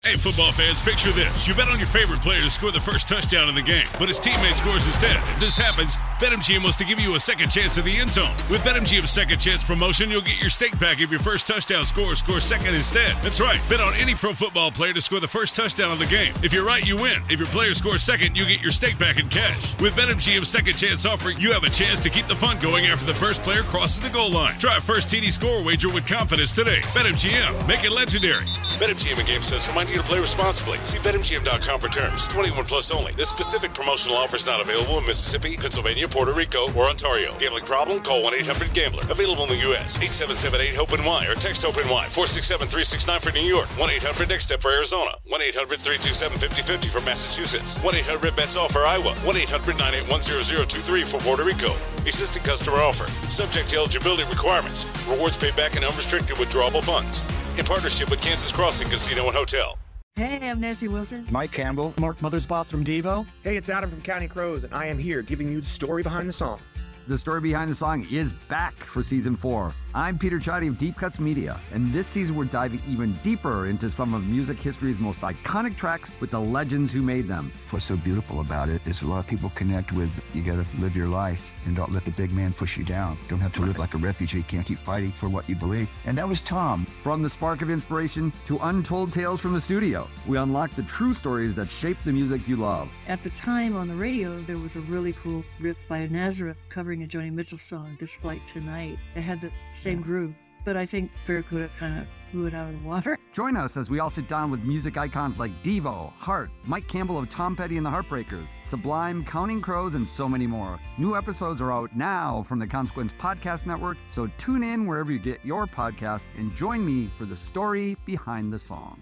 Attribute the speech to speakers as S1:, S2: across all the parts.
S1: Hey, football fans, picture this. You bet on your favorite player to score the first touchdown in the game, but his teammate scores instead. If this happens, BetMGM wants to give you a second chance at the end zone. With BetMGM's second chance promotion, you'll get your stake back if your first touchdown scores second instead. That's right. Bet on any pro football player to score the first touchdown of the game. If you're right, you win. If your player scores second, you get your stake back in cash. With BetMGM's second chance offer, you have a chance to keep the fun going after the first player crosses the goal line. Try a first TD score wager with confidence today. BetMGM. Make it legendary. BetMGM and GameSense remind you to play responsibly. See BetMGM.com for terms. 21 plus only. This specific promotional offer is not available in Mississippi, Pennsylvania, Puerto Rico, or Ontario. Gambling problem? Call 1-800-GAMBLER. Available in the U.S. 877-8-HOPE-NY or text HOPE-NY. 467-369 for New York. 1-800-NEXT-STEP for Arizona. 1-800-327-5050 for Massachusetts. 1-800-BETS-ALL for Iowa. 1-800-981-0023 for Puerto Rico. Existing customer offer. Subject to eligibility requirements. Rewards paid back in unrestricted withdrawable funds. In partnership with Kansas Crossing Casino and Hotel.
S2: Hey, I'm Nancy Wilson.
S3: Mike Campbell.
S4: Mark Mothersbaugh from Devo.
S5: Hey, it's Adam from Counting Crows, and I am here giving you the story behind the song.
S6: The story behind the song is back for Season 4. I'm Peter Chadi of Deep Cuts Media, and this season we're diving even deeper into some of music history's most iconic tracks with the legends who made them.
S3: What's so beautiful about it is a lot of people connect with, you gotta live your life and don't let the big man push you down. Don't have to live like a refugee, can't keep fighting for what you believe. And that was Tom.
S6: From the spark of inspiration to untold tales from the studio, we unlock the true stories that shape the music you love.
S2: At the time on the radio, there was a really cool riff by Nazareth covering a Joni Mitchell song, This Flight Tonight. It had the same groove, but I think Barracuda kind of blew it out of the water.
S6: Join us as we all sit down with music icons like Devo, Heart, Mike Campbell of Tom Petty and the Heartbreakers, Sublime, Counting Crows, and so many more. New episodes are out now from the Consequence Podcast Network, so tune in wherever you get your podcast and join me for the story behind the song.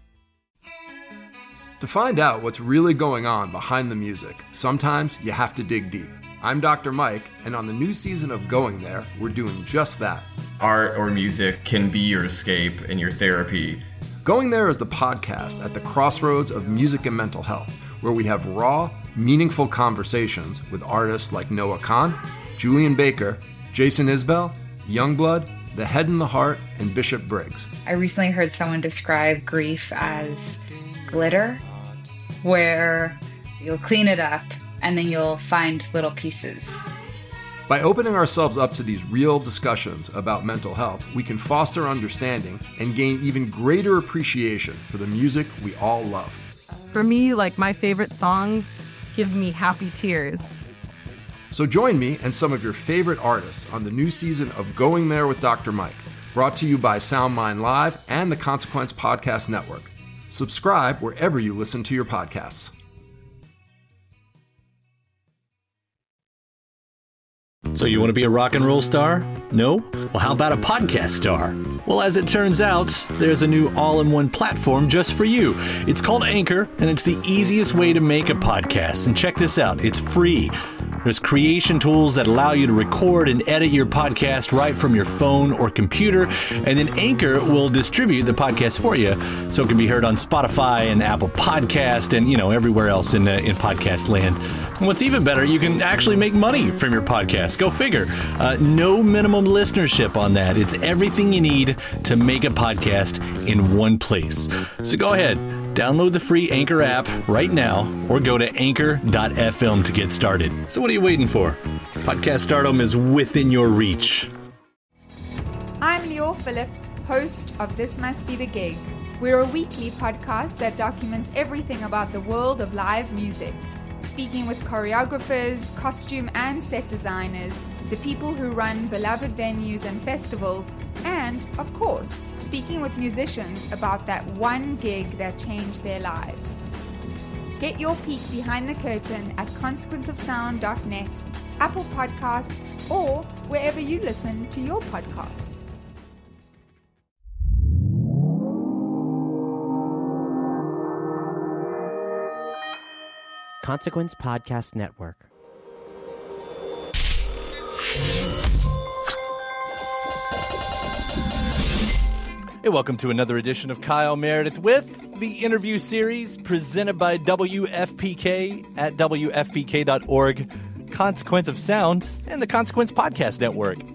S7: To find out what's really going on behind the music, sometimes you have to dig deep. I'm Dr. Mike, and on the new season of Going There, we're doing just that.
S8: Art or music can be your escape and your therapy.
S7: Going There is the podcast at the crossroads of music and mental health, where we have raw, meaningful conversations with artists like Noah Kahn, Julian Baker, Jason Isbell, Youngblood, The Head and the Heart, and Bishop Briggs.
S9: I recently heard someone describe grief as glitter, where you'll clean it up and then you'll find little pieces.
S7: By opening ourselves up to these real discussions about mental health, we can foster understanding and gain even greater appreciation for the music we all love.
S10: For me, my favorite songs give me happy tears.
S7: So join me and some of your favorite artists on the new season of Going There with Dr. Mike, brought to you by SoundMind Live and the Consequence Podcast Network. Subscribe wherever you listen to your podcasts.
S11: So you want to be a rock and roll star? No? Well, how about a podcast star? Well, as it turns out, there's a new all-in-one platform just for you. It's called Anchor, and it's the easiest way to make a podcast. And check this out, it's free. There's creation tools that allow you to record and edit your podcast right from your phone or computer, and then Anchor will distribute the podcast for you so it can be heard on Spotify and Apple Podcast and, everywhere else in podcast land. And what's even better, you can actually make money from your podcast. Go figure. No minimum listenership on that. It's everything you need to make a podcast in one place. So go ahead. Download the free Anchor app right now or go to anchor.fm to get started. So what are you waiting for? Podcast stardom is within your reach.
S12: I'm Lior Phillips, host of This Must Be the Gig. We're a weekly podcast that documents everything about the world of live music, speaking with choreographers, costume and set designers, the people who run beloved venues and festivals, and, of course, speaking with musicians about that one gig that changed their lives. Get your peek behind the curtain at consequenceofsound.net, Apple Podcasts, or wherever you listen to your podcasts.
S13: Consequence Podcast Network.
S11: Hey, welcome to another edition of Kyle Meredith with the interview series presented by WFPK at WFPK.org, Consequence of Sound, and the Consequence Podcast Network.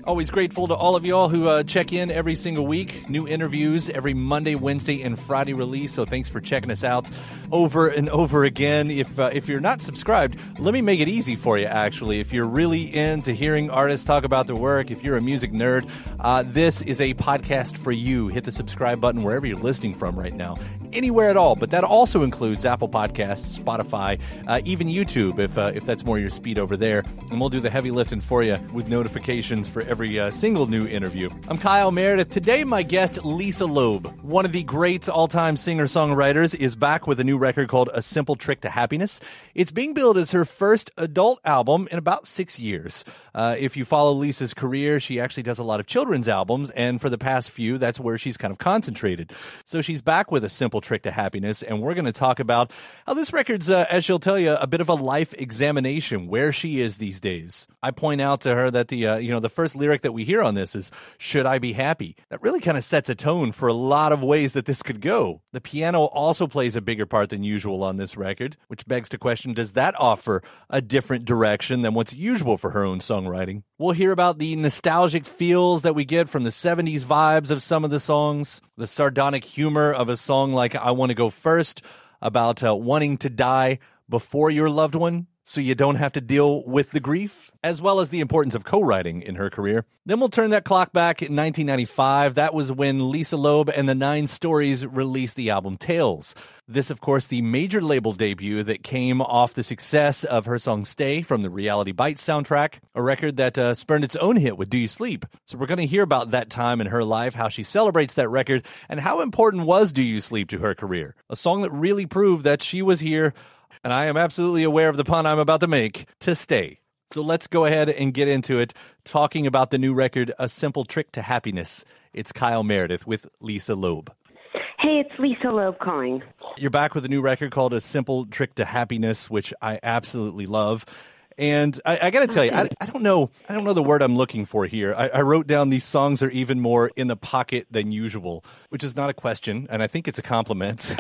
S11: Always grateful to all of y'all who check in every single week. New interviews every Monday, Wednesday, and Friday release. So thanks for checking us out over and over again. If you're not subscribed, let me make it easy for you, actually. If you're really into hearing artists talk about their work, if you're a music nerd, this is a podcast for you. Hit the subscribe button wherever you're listening from right now. Anywhere at all. But that also includes Apple Podcasts, Spotify, even YouTube, if that's more your speed over there. And we'll do the heavy lifting for you with notifications for every single new interview. I'm Kyle Meredith. Today, my guest, Lisa Loeb, one of the great all-time singer-songwriters, is back with a new record called A Simple Trick to Happiness. It's being billed as her first adult album in about 6 years. If you follow Lisa's career, she actually does a lot of children's albums, and for the past few, that's where she's kind of concentrated. So she's back with A Simple Trick to Happiness, and we're going to talk about how this record's, as she'll tell you, a bit of a life examination, where she is these days. I point out to her that the first lyric that we hear on this is, "Should I be happy?" That really kind of sets a tone for a lot of ways that this could go. The piano also plays a bigger part than usual on this record, which begs to question, does that offer a different direction than what's usual for her own songwriting? We'll hear about the nostalgic feels that we get from the 70s vibes of some of the songs, the sardonic humor of a song like I Want to Go First, about wanting to die before your loved one, so you don't have to deal with the grief, as well as the importance of co-writing in her career. Then we'll turn that clock back in 1995. That was when Lisa Loeb and the Nine Stories released the album Tales. This, of course, the major label debut that came off the success of her song Stay from the Reality Bites soundtrack, a record that spurned its own hit with Do You Sleep? So we're going to hear about that time in her life, how she celebrates that record, and how important was Do You Sleep to her career. A song that really proved that she was here, and I am absolutely aware of the pun I'm about to make, to stay. So let's go ahead and get into it, talking about the new record, A Simple Trick to Happiness. It's Kyle Meredith with Lisa Loeb.
S4: Hey, it's Lisa Loeb calling.
S11: You're back with a new record called A Simple Trick to Happiness, which I absolutely love. And I got to tell you, I don't know the word I'm looking for here. I wrote down these songs are even more in the pocket than usual, which is not a question, and I think it's a compliment.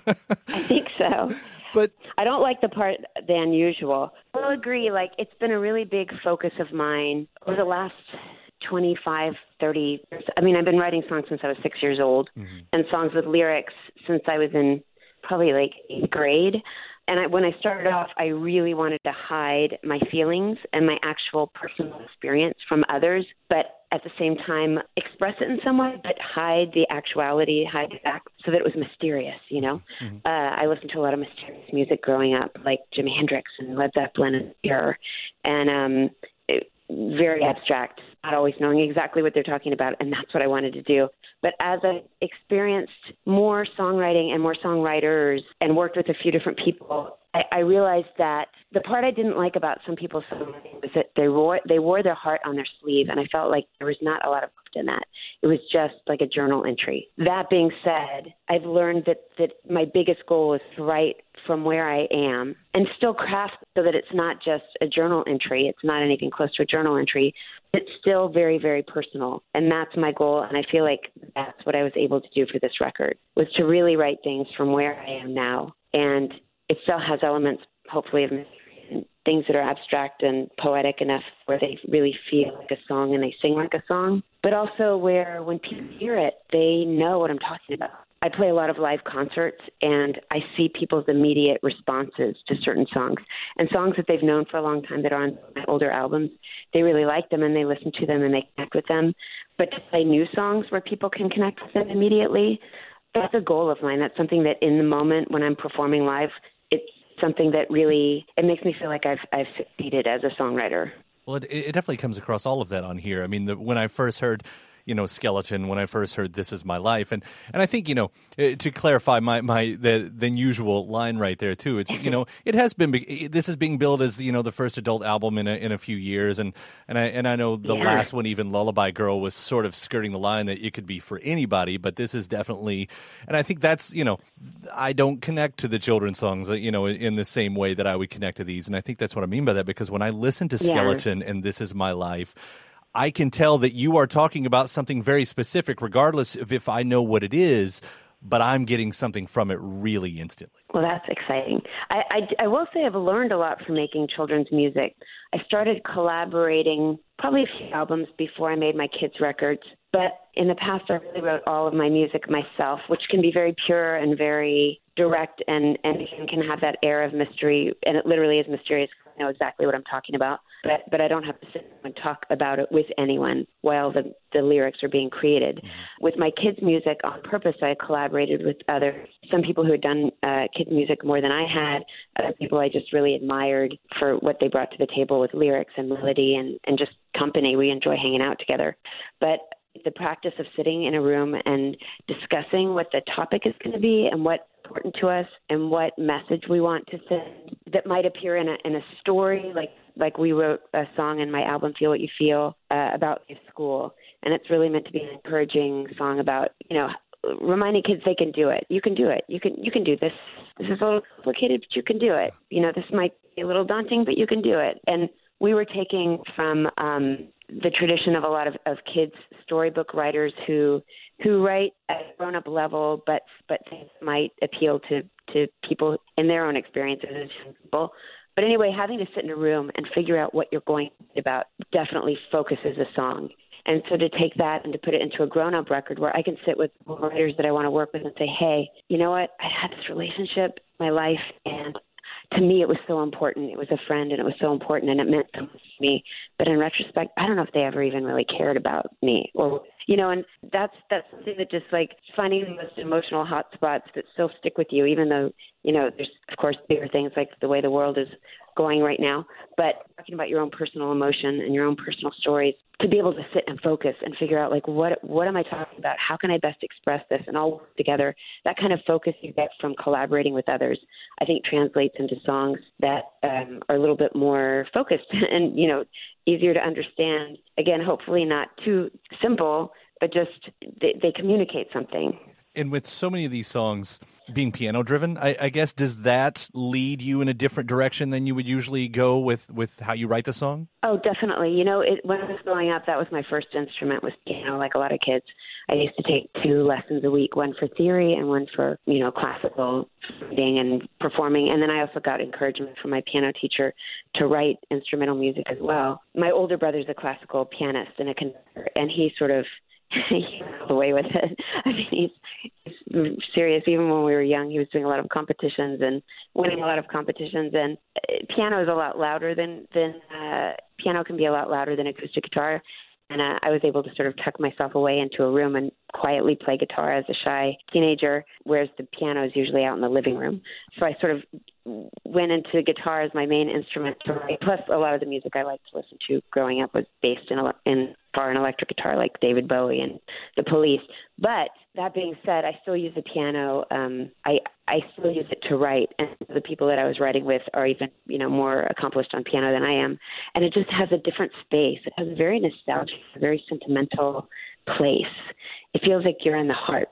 S4: I think so.
S11: But
S4: I don't like the part than usual. I'll agree. Like, it's been a really big focus of mine over the last 25, 30 years. I mean, I've been writing songs since I was 6 years old, and songs with lyrics since I was in probably like 8th grade. And when I started off, I really wanted to hide my feelings and my actual personal experience from others, but at the same time express it in some way, but hide the actuality, hide the fact, so that it was mysterious, you know? I listened to a lot of mysterious music growing up, like Jimi Hendrix and Led Zeppelin and Cure, and very abstract, not always knowing exactly what they're talking about, and that's what I wanted to do. But as I experienced more songwriting and more songwriters and worked with a few different people, I realized that the part I didn't like about some people's songwriting was that they wore their heart on their sleeve, and I felt like there was not a lot of depth in that. It was just like a journal entry. That being said, I've learned that my biggest goal is to write from where I am and still craft so that it's not just a journal entry. It's not anything close to a journal entry. It's still very, very personal, and that's my goal, and I feel like that's what I was able to do for this record, was to really write things from where I am now. And it still has elements, hopefully, of mystery and things that are abstract and poetic enough where they really feel like a song and they sing like a song, but also where when people hear it, they know what I'm talking about. I play a lot of live concerts, and I see people's immediate responses to certain songs. And songs that they've known for a long time that are on my older albums, they really like them, and they listen to them, and they connect with them. But to play new songs where people can connect with them immediately, that's a goal of mine. That's something that in the moment when I'm performing live, it's something that really, it makes me feel like I've succeeded as a songwriter.
S11: Well, it definitely comes across all of that on here. I mean, when I first heard Skeleton, when I first heard This Is My Life. And I think, to clarify my than usual line right there too, it's, it has been, this is being billed as, the first adult album in a few years. And I know the last one, even Lullaby Girl, was sort of skirting the line that it could be for anybody, but this is definitely, and I think that's, I don't connect to the children's songs, in the same way that I would connect to these. And I think that's what I mean by that, because when I listen to Skeleton and This Is My Life, I can tell that you are talking about something very specific, regardless of if I know what it is. but I'm getting something from it really instantly.
S4: Well, that's exciting. I will say I've learned a lot from making children's music. I started collaborating probably a few albums before I made my kids' records. But in the past, I really wrote all of my music myself, which can be very pure and very direct and can have that air of mystery. And it literally is mysterious. I know exactly what I'm talking about. But I don't have to sit and talk about it with anyone while the lyrics are being created. With my kids' music, on purpose, I collaborated with some people who had done kids' music more than I had, other people I just really admired for what they brought to the table with lyrics and melody and just company. We enjoy hanging out together. But the practice of sitting in a room and discussing what the topic is going to be and what's important to us and what message we want to send that might appear in a story, like we wrote a song in my album Feel What You Feel about school, and it's really meant to be an encouraging song about, reminding kids they can do it. You can do it. You can do this. This is a little complicated, but you can do it. This might be a little daunting, but you can do it. And we were taking from the tradition of a lot of kids storybook writers who write at a grown-up level, but things might appeal to people in their own experiences as young people. But anyway, having to sit in a room and figure out what you're going to write about definitely focuses a song. And so to take that and to put it into a grown-up record where I can sit with writers that I want to work with and say, hey, you know what? I had this relationship in my life, and to me, it was so important. It was a friend, and it was so important, and it meant so much to me. But in retrospect, I don't know if they ever even really cared about me, or and that's something that just like finding the most emotional hot spots that still stick with you, even though there's of course bigger things like the way the world is going right now. But talking about your own personal emotion and your own personal stories, to be able to sit and focus and figure out like what am I talking about? How can I best express this? And all work together. That kind of focus you get from collaborating with others, I think translates into songs that are a little bit more focused and easier to understand. Again, hopefully not too simple, but just they communicate something.
S11: And with so many of these songs being piano-driven, I guess, does that lead you in a different direction than you would usually go with how you write the song? Oh, definitely.
S4: When I was growing up, that was my first instrument was piano, like a lot of kids. I used to take 2 lessons a week, one for theory and one for, classical reading and performing. And then I also got encouragement from my piano teacher to write instrumental music as well. My older brother's a classical pianist and a conductor, and he sort of he went all the way with it. I mean, he's serious. Even when we were young, he was doing a lot of competitions and winning a lot of competitions. And piano is a lot louder than piano can be a lot louder than acoustic guitar. And I was able to sort of tuck myself away into a room and quietly play guitar as a shy teenager, whereas the piano is usually out in the living room. So I sort of went into guitar as my main instrument to write. Plus, a lot of the music I liked to listen to growing up was based in guitar and electric guitar, like David Bowie and The Police. But that being said, I still use the piano. I still use it to write, and the people that I was writing with are even, more accomplished on piano than I am. And it just has a different space. It has a very nostalgic, very sentimental place. It feels like you're in the heart.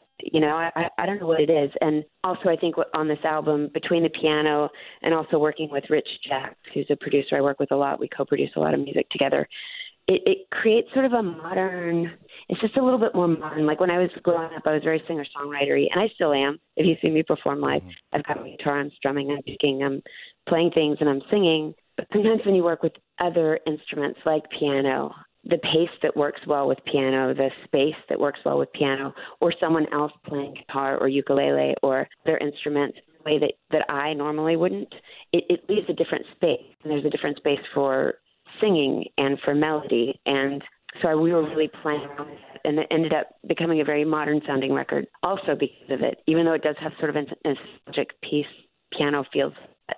S4: I don't know what it is. And also I think on this album, between the piano and also working with Rich Jacks, who's a producer I work with a lot, we co-produce a lot of music together. It creates sort of a modern, it's just a little bit more modern. Like when I was growing up, I was very singer-songwritery, and I still am. If you see me perform live, I've got my guitar, I'm strumming, I'm picking, I'm playing things, and I'm singing. But sometimes when you work with other instruments like piano, the pace that works well with piano, the space that works well with piano, or someone else playing guitar or ukulele or their instruments in a way that I normally wouldn't, it leaves a different space. And there's a different space for singing and for melody. And so we were really playing around with it, and it ended up becoming a very modern sounding record also because of it. Even though it does have sort of a nostalgic piece, piano feels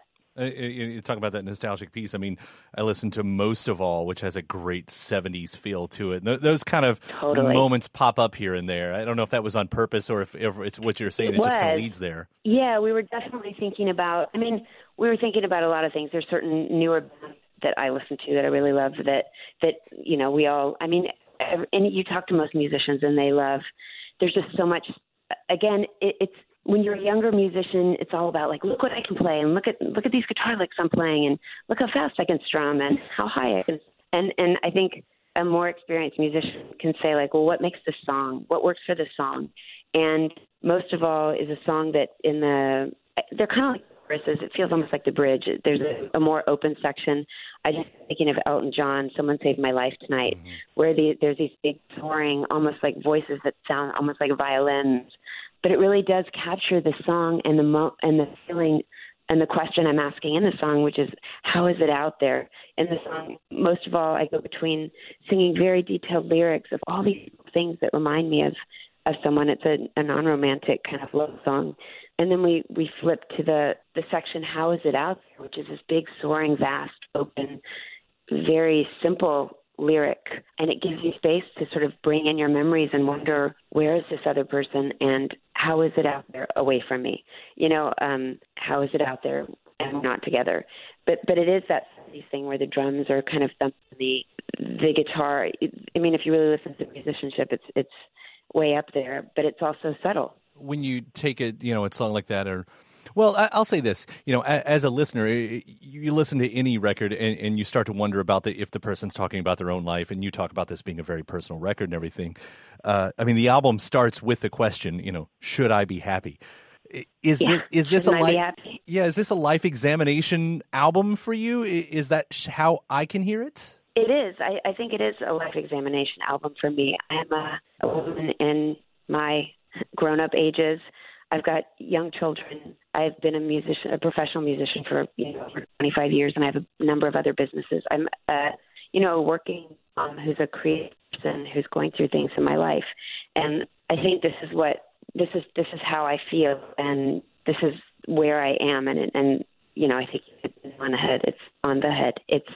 S11: you talk about that nostalgic piece. I mean, I listened to Most of All, which has a great 70s feel to it. Those kind of moments pop up here and there. I don't know if that was on purpose or if it's what you're saying. It just kind of leads there.
S4: Yeah, we were definitely thinking about, a lot of things. There's certain newer bands that I listen to that I really love that we all, and you talk to most musicians and they love, there's just so much, again, it's, when you're a younger musician, it's all about like, look what I can play, and look at these guitar licks I'm playing, and look how fast I can strum, and how high I can. And I think a more experienced musician can say like, well, what makes this song? What works for this song? And most of all is a song that they're kind of like choruses. It feels almost like the bridge. There's a more open section. I just thinking of Elton John, Someone Saved My Life Tonight, where there's these big soaring, almost like voices that sound almost like violins. But it really does capture the song and the feeling and the question I'm asking in the song, which is, how is it out there? In the song, most of all, I go between singing very detailed lyrics of all these things that remind me of someone. It's a non-romantic kind of love song. And then we flip to the section, how is it out there, which is this big, soaring, vast, open, very simple lyric. And it gives you space to sort of bring in your memories and wonder, where is this other person and how is it out there away from me? How is it out there and we're not together? But it is that thing where the drums are kind of thumping the guitar. I mean, if you really listen to musicianship, it's way up there, but it's also subtle.
S11: When you take a song like that, I'll say this, as a listener, you listen to any record and you start to wonder about if the person's talking about their own life, and you talk about this being a very personal record and everything. The album starts with the question, should I be happy? Is this a life examination album for you? Is that how I can hear it?
S4: It is. I think it is a life examination album for me. I'm a woman in my grown-up ages. I've got young children. I've been a professional musician for over 25 years, and I have a number of other businesses. I'm a working mom who's a creative person who's going through things in my life, and I think this is how I feel, and this is where I am, and I think it's on the head. It's on the head. It's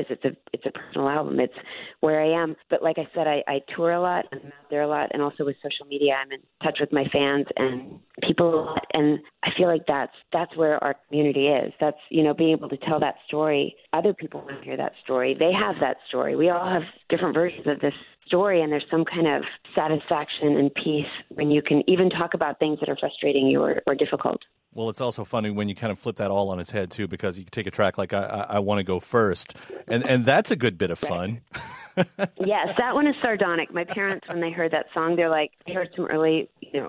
S4: a personal album. It's where I am. But like I said, I tour a lot. I'm out there a lot, and also with social media, I'm in touch with my fans and people a lot. And I feel like that's where our community is. That's being able to tell that story. Other people want to hear that story. They have that story. We all have different versions of this story, and there's some kind of satisfaction and peace when you can even talk about things that are frustrating you or difficult.
S11: Well, it's also funny when you kind of flip that all on its head, too, because you can take a track like I Want to Go First, and that's a good bit of fun.
S4: Yes, that one is sardonic. My parents, when they heard that song, they heard some early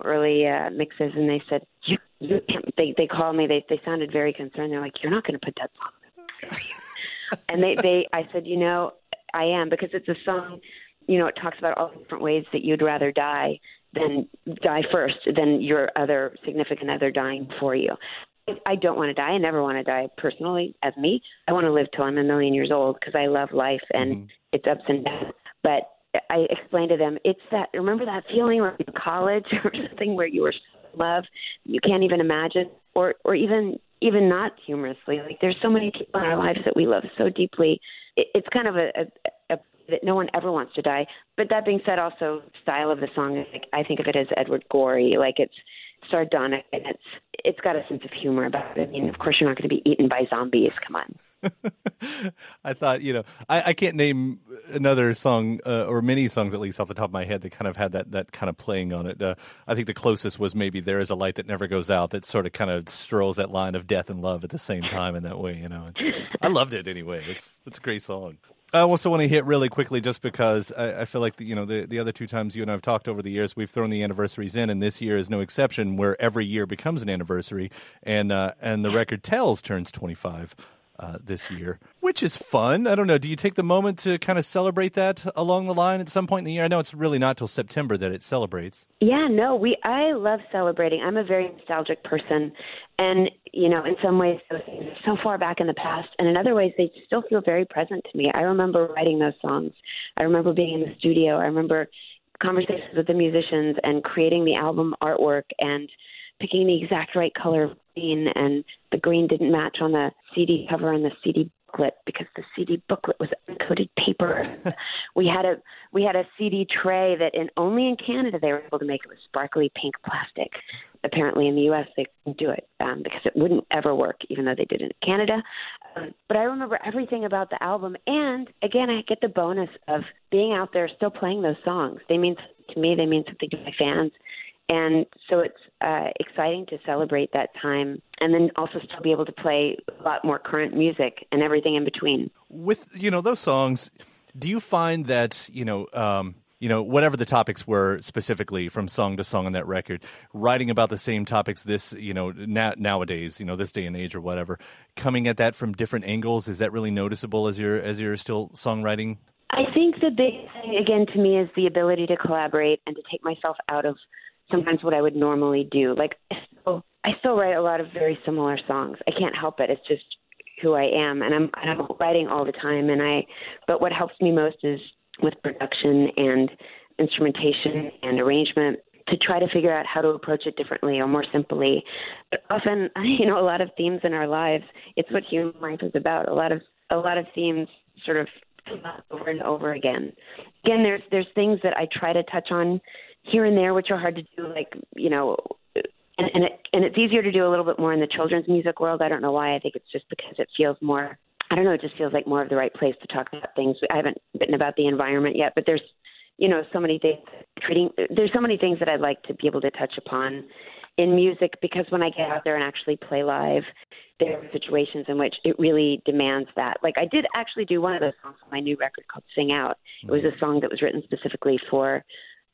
S4: mixes, and they said, you can't, they called me, they sounded very concerned. They're like, you're not going to put that song on, are you? And I said, I am, because it's a song, it talks about all the different ways that you'd rather die first than your other significant other dying for you. I don't want to die. I never want to die personally as me. I want to live till I'm a million years old because I love life and its ups and downs. But I explained to them, remember that feeling when you were in college or something where you were so in love, you can't even imagine, or even not humorously. Like, there's so many people in our lives that we love so deeply. It's kind of a that no one ever wants to die. But that being said, also style of the song is I think of it as Edward Gorey, like it's sardonic and it's got a sense of humor about it. I mean, of course, you're not going to be eaten by zombies. Come on.
S11: I thought, I can't name another song or many songs, at least off the top of my head, that kind of had that kind of playing on it. I think the closest was maybe There Is a Light That Never Goes Out, that sort of kind of strolls that line of death and love at the same time in that way. I loved it anyway. It's a great song. I also want to hit really quickly, just because I feel like the other two times you and I have talked over the years, we've thrown the anniversaries in, and this year is no exception, where every year becomes an anniversary, and the record Tells turns 25 this year, which is fun. I don't know. Do you take the moment to kind of celebrate that along the line at some point in the year? I know it's really not till September that it celebrates.
S4: Yeah, no, I love celebrating. I'm a very nostalgic person. And, in some ways, those things are so far back in the past. And in other ways, they still feel very present to me. I remember writing those songs. I remember being in the studio. I remember conversations with the musicians and creating the album artwork and picking the exact right color of green. And the green didn't match on the CD cover and the CD booklet because the CD booklet was uncoated paper. We had a CD tray that only in Canada they were able to make it with sparkly pink plastic. Apparently in the U.S. they couldn't do it because it wouldn't ever work, even though they did it in Canada. But I remember everything about the album. And again, I get the bonus of being out there still playing those songs. They mean something to me. They mean something to my fans. And so it's exciting to celebrate that time and then also still be able to play a lot more current music and everything in between.
S11: With, those songs, do you find that, whatever the topics were specifically from song to song on that record, writing about the same topics this, nowadays, this day and age or whatever, coming at that from different angles, is that really noticeable as you're still songwriting?
S4: I think the big thing, again, to me is the ability to collaborate and to take myself out of sometimes what I would normally do. Like, I still write a lot of very similar songs. I can't help it. It's just who I am, and I'm writing all the time. But what helps me most is with production and instrumentation and arrangement to try to figure out how to approach it differently or more simply. But often, a lot of themes in our lives, it's what human life is about. A lot of themes sort of over and over again. Again, there's things that I try to touch on here and there, which are hard to do, like, and it's easier to do a little bit more in the children's music world. I don't know why. I think it's just because it feels more, I don't know, it just feels like more of the right place to talk about things. I haven't written about the environment yet, but there's, so many things there's so many things that I'd like to be able to touch upon in music, because when I get out there and actually play live, there are situations in which it really demands that. Like, I did actually do one of those songs on my new record called Sing Out. It was a song that was written specifically for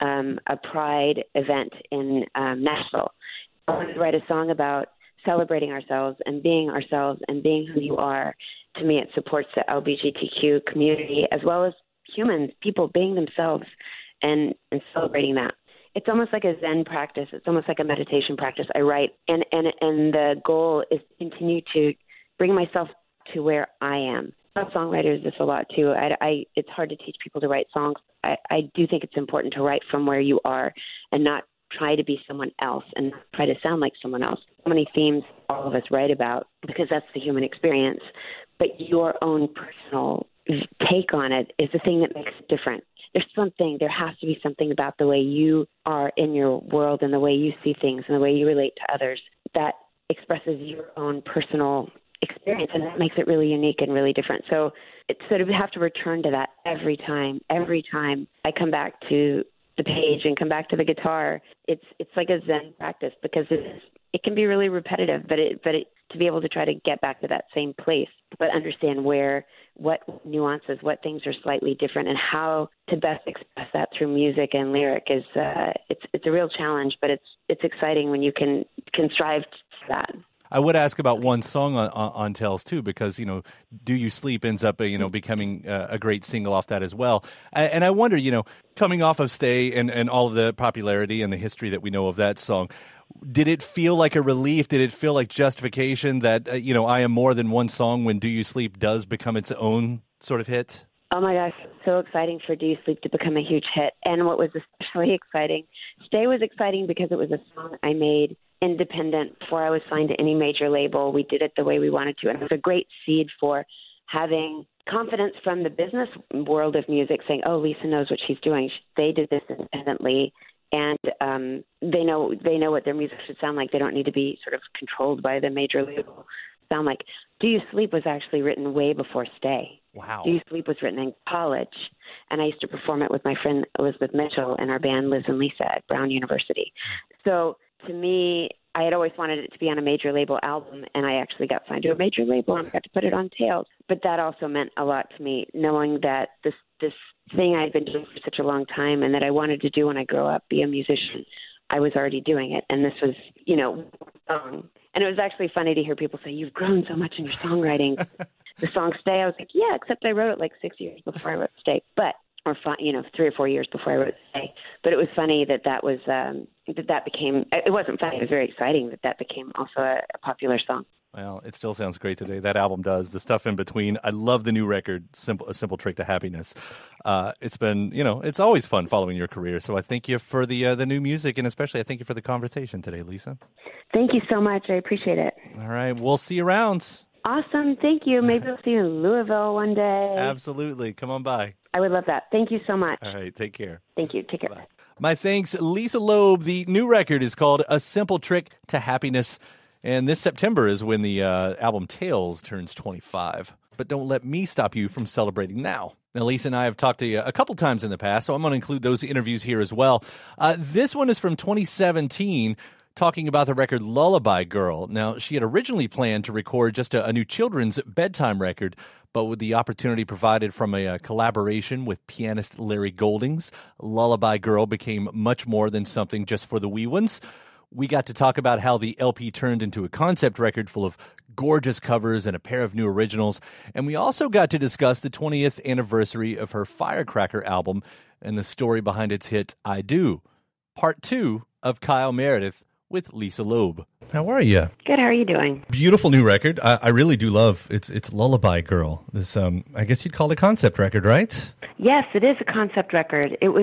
S4: a Pride event in Nashville. I wanted to write a song about celebrating ourselves and being who you are. To me, it supports the LGBTQ community as well as humans, people being themselves and celebrating that. It's almost like a Zen practice. It's almost like a meditation practice. I write, and the goal is to continue to bring myself to where I am. I tell songwriters this a lot too. It's hard to teach people to write songs. I do think it's important to write from where you are and not try to be someone else and try to sound like someone else. So many themes all of us write about because that's the human experience, but your own personal take on it is the thing that makes it different. There has to be something about the way you are in your world and the way you see things and the way you relate to others that expresses your own personal experience, and that makes it really unique and really different. So to have to return to that every time I come back to the page and come back to the guitar, it's like a Zen practice, because it can be really repetitive, but to be able to try to get back to that same place, but understand what nuances, what things are slightly different, and how to best express that through music and lyric is it's a real challenge, but it's exciting when you can strive for that.
S11: I would ask about one song on Tales too, because "Do You Sleep" ends up becoming a great single off that as well. And I wonder, coming off of "Stay" and all of the popularity and the history that we know of that song, did it feel like a relief? Did it feel like justification that I am more than one song when "Do You Sleep" does become its own sort of hit?
S4: Oh my gosh, so exciting for "Do You Sleep" to become a huge hit. And what was especially exciting, "Stay" was exciting because it was a song I made independent before I was signed to any major label. We did it the way we wanted to, and it was a great seed for having confidence from the business world of music, saying, "Oh, Lisa knows what she's doing. They did this independently, and they know what their music should sound like. They don't need to be sort of controlled by the major label sound like." "Do You Sleep" was actually written way before "Stay."
S11: Wow.
S4: "Do You Sleep" was written in college, and I used to perform it with my friend Elizabeth Mitchell and our band Liz and Lisa at Brown University. So to me, I had always wanted it to be on a major label album, and I actually got signed to a major label and got to put it on Tales. But that also meant a lot to me, knowing that this thing I'd been doing for such a long time and that I wanted to do when I grow up, be a musician, I was already doing it. And this was, song. And it was actually funny to hear people say, "You've grown so much in your songwriting." The song "Stay," I was like, yeah, except I wrote it like 6 years before I wrote "Stay." But, 3 or 4 years before I wrote "Stay." But it was funny that was, that became, it wasn't funny, it was very exciting that became also a popular song.
S11: Well, it still sounds great today. That album does. The stuff in between. I love the new record, A Simple Trick to Happiness. It's been, it's always fun following your career. So I thank you for the new music, and especially I thank you for the conversation today, Lisa.
S4: Thank you so much. I appreciate it.
S11: All right. We'll see you around.
S4: Awesome. Thank you. Maybe we'll see you in Louisville one day.
S11: Absolutely. Come on by.
S4: I would love that. Thank you so much.
S11: All right. Take care.
S4: Thank you. Take care.
S11: Bye. My thanks, Lisa Loeb. The new record is called A Simple Trick to Happiness. And this September is when the album Tales turns 25. But don't let me stop you from celebrating now. Now, Lisa and I have talked to you a couple times in the past, so I'm going to include those interviews here as well. This one is from 2017, talking about the record Lullaby Girl. Now, she had originally planned to record just a new children's bedtime record, but with the opportunity provided from a collaboration with pianist Larry Goldings, Lullaby Girl became much more than something just for the wee ones. We got to talk about how the LP turned into a concept record full of gorgeous covers and a pair of new originals, and we also got to discuss the 20th anniversary of her Firecracker album and the story behind its hit, I Do. Part 2 of Kyle Meredith with Lisa Loeb.
S14: How are you?
S4: Good. How are you doing?
S14: Beautiful new record. I really do love it's Lullaby Girl. This I guess you'd call it a concept record, right?
S4: Yes, it is a concept record. It was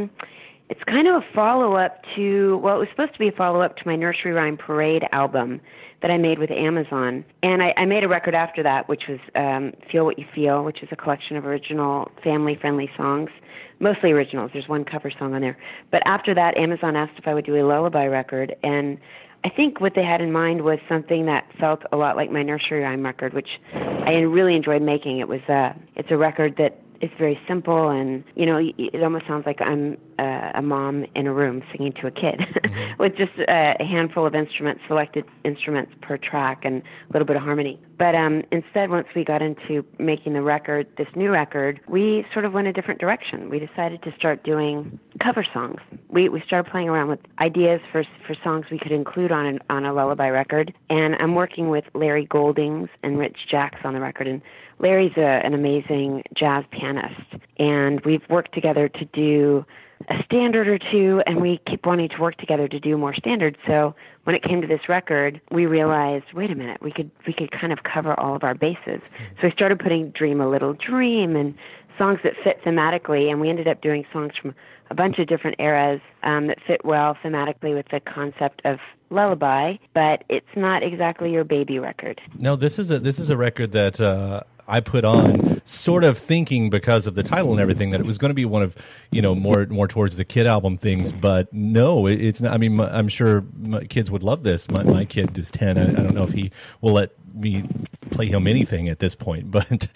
S4: it's kind of a follow-up to, well, it was supposed to be a follow-up to my Nursery Rhyme Parade album that I made with Amazon. And I made a record after that, which was Feel What You Feel, which is a collection of original family-friendly songs, mostly originals. There's one cover song on there. But after that, Amazon asked if I would do a lullaby record, and I think what they had in mind was something that felt a lot like my Nursery Rhyme record, which I really enjoyed making. It's a record that is very simple, and it almost sounds like I'm a mom in a room singing to a kid with just a handful of instruments, selected instruments per track, and a little bit of harmony. But instead, once we got into making the record, this new record, we sort of went a different direction. We decided to start doing cover songs. We started playing around with ideas for songs we could include on a lullaby record, and I'm working with Larry Goldings and Rich Jacks on the record, and Larry's an amazing jazz pianist, and we've worked together to do a standard or two, and we keep wanting to work together to do more standards. So when it came to this record, we realized, wait a minute, we could kind of cover all of our bases. So we started putting Dream a Little Dream and songs that fit thematically, and we ended up doing songs from a bunch of different eras that fit well thematically with the concept of lullaby, but it's not exactly your baby record.
S14: No, this is a record that I put on sort of thinking, because of the title and everything, that it was going to be one of, more towards the kid album things, but no, it's not. I mean, I'm sure my kids would love this. My kid is 10. I don't know if he will let me play him anything at this point, but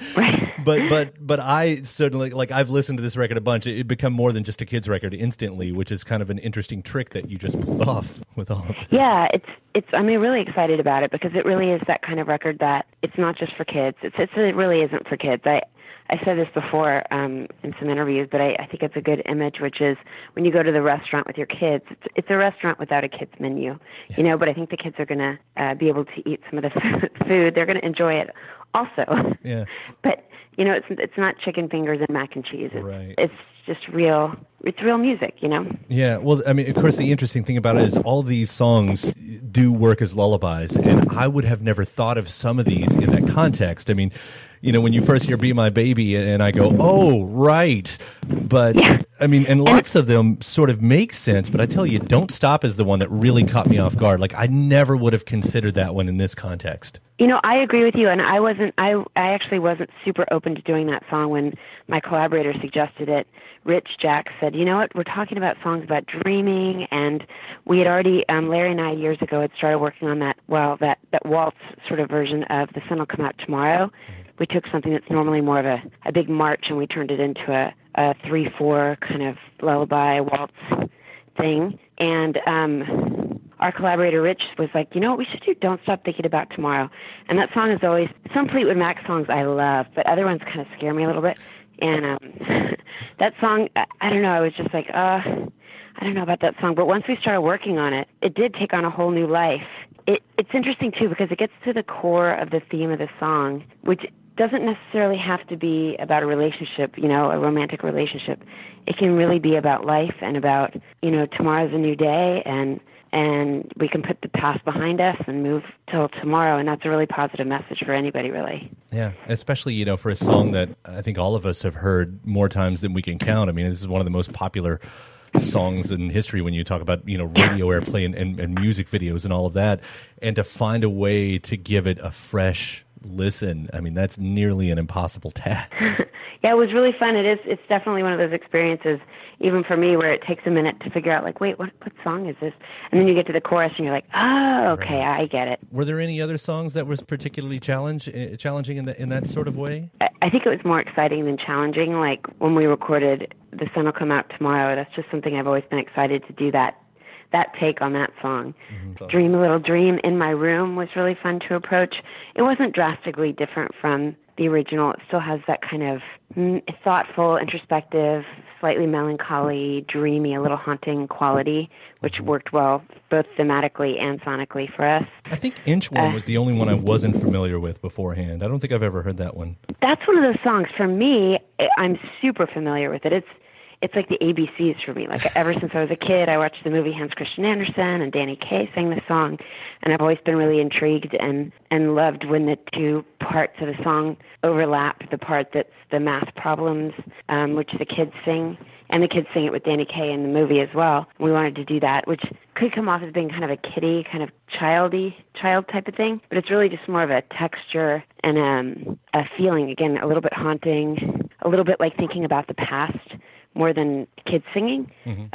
S14: I certainly, like, I've listened to this record a bunch. It become more than just a kid's record instantly, which is kind of an interesting trick that you just pulled off with all of this.
S4: Yeah, I'm really excited about it, because it really is that kind of record that it's not just for kids. It really isn't for kids. I said this before in some interviews, but I think it's a good image, which is when you go to the restaurant with your kids, it's a restaurant without a kids menu, but I think the kids are going to be able to eat some of the food. They're going to enjoy it also.
S14: Yeah.
S4: But, it's not chicken fingers and mac and cheese.
S14: Right.
S4: It's just real. It's real music,
S14: Yeah, well, I mean, of course, the interesting thing about it is all these songs do work as lullabies, and I would have never thought of some of these in that context. I mean, when you first hear Be My Baby, and I go, oh, right. But, yeah. I mean, and lots of them sort of make sense, but I tell you, Don't Stop is the one that really caught me off guard. Like, I never would have considered that one in this context.
S4: I agree with you, and I actually wasn't super open to doing that song when my collaborator suggested it. Rich Jack said, you know what, we're talking about songs about dreaming, and we had already, Larry and I years ago had started working on that waltz sort of version of The Sun Will Come Out Tomorrow. We took something that's normally more of a big march, and we turned it into a 3/4 kind of lullaby waltz thing. And our collaborator Rich was like, you know what, we should do Don't Stop Thinking About Tomorrow. And that song is always, some Fleetwood Mac songs I love, but other ones kind of scare me a little bit. And that song, I don't know, I was just like, I don't know about that song. But once we started working on it, it did take on a whole new life. It's interesting, too, because it gets to the core of the theme of the song, which doesn't necessarily have to be about a relationship, a romantic relationship. It can really be about life and about, tomorrow's a new day, and we can put the past behind us and move till tomorrow, and that's a really positive message for anybody, really.
S14: Yeah, especially, for a song that I think all of us have heard more times than we can count. I mean, this is one of the most popular songs in history when you talk about, radio airplay and music videos and all of that, and to find a way to give it a fresh listen, I mean, that's nearly an impossible task.
S4: Yeah, it was really fun. It's definitely one of those experiences, even for me, where it takes a minute to figure out, like, wait, what song is this? And then you get to the chorus and you're like, oh, okay, right. I get it.
S14: Were there any other songs that was particularly challenging in that sort of way?
S4: I think it was more exciting than challenging. Like when we recorded The Sun Will Come Out Tomorrow, that's just something I've always been excited to do, that take on that song. Mm-hmm. Dream a Little Dream in My Room was really fun to approach. It wasn't drastically different from the original. It still has that kind of thoughtful, introspective, slightly melancholy, dreamy, a little haunting quality, which worked well both thematically and sonically for us.
S14: I think Inchworm was the only one I wasn't familiar with beforehand. I don't think I've ever heard that one.
S4: That's one of those songs. For me, I'm super familiar with it. It's like the ABCs for me. Like ever since I was a kid, I watched the movie Hans Christian Andersen, and Danny Kaye sang the song, and I've always been really intrigued and loved when the two parts of the song overlap. The part that's the math problems, which the kids sing, and the kids sing it with Danny Kaye in the movie as well. We wanted to do that, which could come off as being kind of a kiddie, kind of child type of thing, but it's really just more of a texture and a feeling, again, a little bit haunting, a little bit like thinking about the past more than kids singing.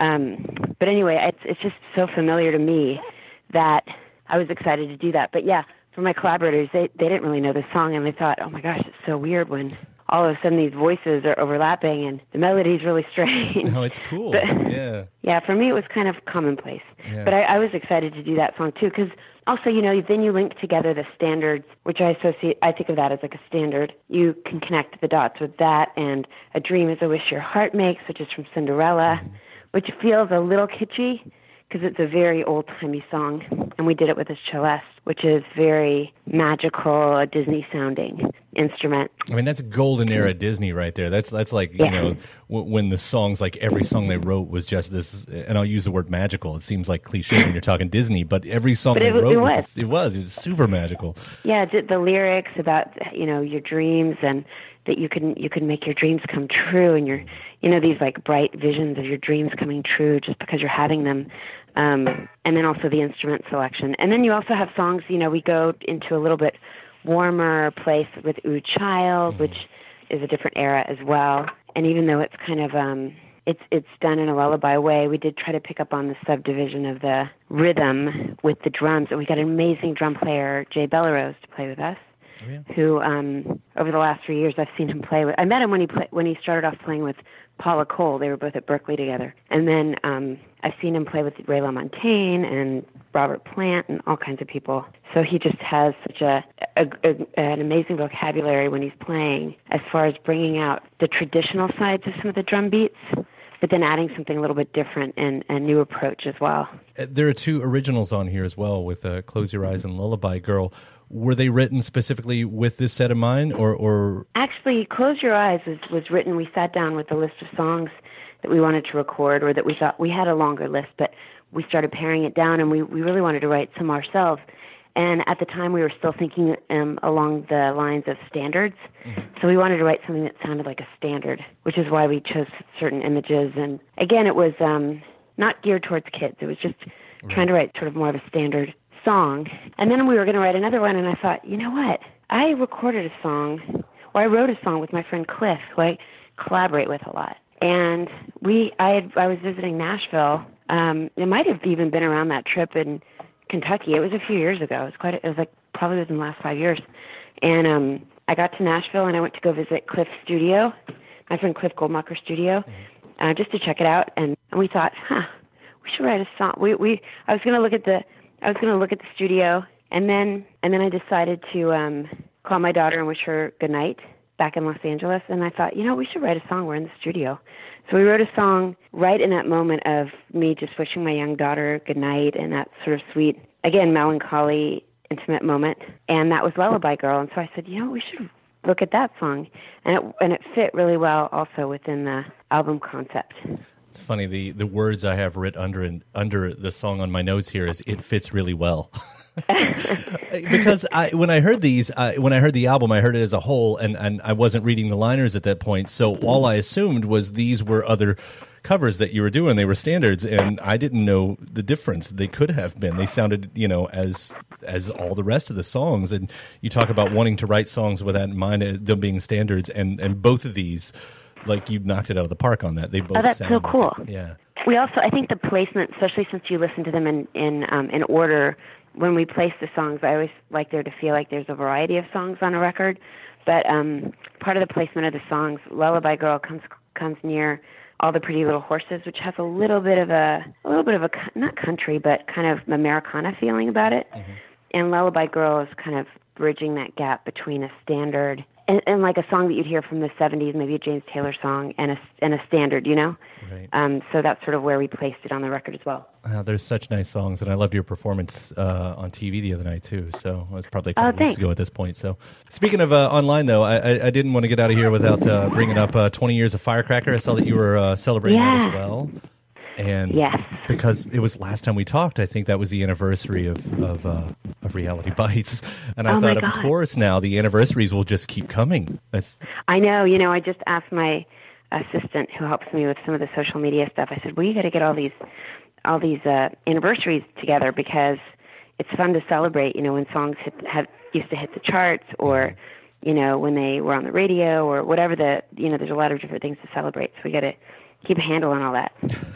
S4: But anyway, it's just so familiar to me that I was excited to do that. But yeah, for my collaborators, they didn't really know the song, and they thought, oh my gosh, it's so weird when all of a sudden these voices are overlapping and the melody's really strange.
S14: No, it's cool.
S4: But,
S14: yeah.
S4: Yeah, for me it was kind of commonplace.
S14: Yeah.
S4: But I was excited to do that song too, because also, then you link together the standards, which I think of that as like a standard. You can connect the dots with that, and A Dream is a Wish Your Heart Makes, which is from Cinderella, which feels a little kitschy because it's a very old-timey song, and we did it with a celeste, which is very magical, a Disney-sounding instrument.
S14: I mean, that's golden era Disney right there. That's like, when the songs, like every song they wrote was just this, and I'll use the word magical. It seems like cliche when you're talking Disney, but every song they wrote was super magical.
S4: Yeah, the lyrics about, your dreams, and that you can make your dreams come true, and these like bright visions of your dreams coming true just because you're having them. And then also the instrument selection. And then you also have songs, we go into a little bit warmer place with Ooh Child, which is a different era as well. And even though it's kind of, it's done in a lullaby way, we did try to pick up on the subdivision of the rhythm with the drums. And we got an amazing drum player, Jay Bellerose, to play with us. Oh, yeah. Who, over the last 3 years, I've seen him play with. I met him when he started off playing with Paula Cole. They were both at Berkeley together. And then I've seen him play with Ray LaMontagne and Robert Plant and all kinds of people. So he just has such an amazing vocabulary when he's playing, as far as bringing out the traditional sides of some of the drum beats, but then adding something a little bit different and a new approach as well.
S14: There are two originals on here as well with Close Your Eyes and Lullaby Girl. Were they written specifically with this set in mind, or? Actually,
S4: Close Your Eyes was written. We sat down with a list of songs that we wanted to record, or that we thought we had a longer list, but we started paring it down, and we really wanted to write some ourselves. And at the time, we were still thinking along the lines of standards. So we wanted to write something that sounded like a standard, which is why we chose certain images. And again, it was not geared towards kids. It was just trying to write sort of more of a standard song. And then we were going to write another one, and I thought, you know what? I recorded a song, or I wrote a song with my friend Cliff, who I collaborate with a lot. And I was visiting Nashville. It might have even been around that trip in Kentucky. It was a few years ago. It was like probably within the last 5 years. And I got to Nashville, and I went to go visit Cliff's studio, my friend Cliff Goldmacher's studio, just to check it out. And we thought, we should write a song. I was going to look at the studio, and then I decided to call my daughter and wish her good night back in Los Angeles. And I thought, we should write a song. We're in the studio. So we wrote a song right in that moment of me just wishing my young daughter good night, and that sort of sweet, again, melancholy, intimate moment. And that was Lullaby Girl. And so I said, we should look at that song. And it fit really well also within the album concept.
S14: It's funny, the words I have written under the song on my notes here is "it fits really well," because when I heard the album, I heard it as a whole, and I wasn't reading the liners at that point, so all I assumed was these were other covers that you were doing. They were standards, and I didn't know the difference. They could have been. They sounded, as all the rest of the songs. And you talk about wanting to write songs with that in mind, them being standards, and both of these. Like, you knocked it out of the park on that. They both.
S4: Oh, that's so cool.
S14: Yeah.
S4: We also, I think the placement, especially since you listen to them in order, when we place the songs, I always like there to feel like there's a variety of songs on a record. But part of the placement of the songs, Lullaby Girl comes near All the Pretty Little Horses, which has a little bit of a not country, but kind of Americana feeling about it. Mm-hmm. And Lullaby Girl is kind of bridging that gap between a standard and like a song that you'd hear from the 70s, maybe a James Taylor song and a standard, you know?
S14: Right.
S4: So that's sort of where we placed it on the record as well.
S14: There's such nice songs, and I loved your performance on TV the other night, too. So it was probably a couple weeks ago at this point. So speaking of online, though, I didn't want to get out of here without bringing up 20 years of Firecracker. I saw that you were celebrating that as well. And because it was last time we talked, I think that was the anniversary of Reality Bites. And I thought, of course, now the anniversaries will just keep coming.
S4: I know. You know, I just asked my assistant who helps me with some of the social media stuff. I said, well, you got to get all these anniversaries together because it's fun to celebrate, you know, when songs used to hit the charts or, you know, when they were on the radio or whatever there's a lot of different things to celebrate. So we got to keep a handle on all that.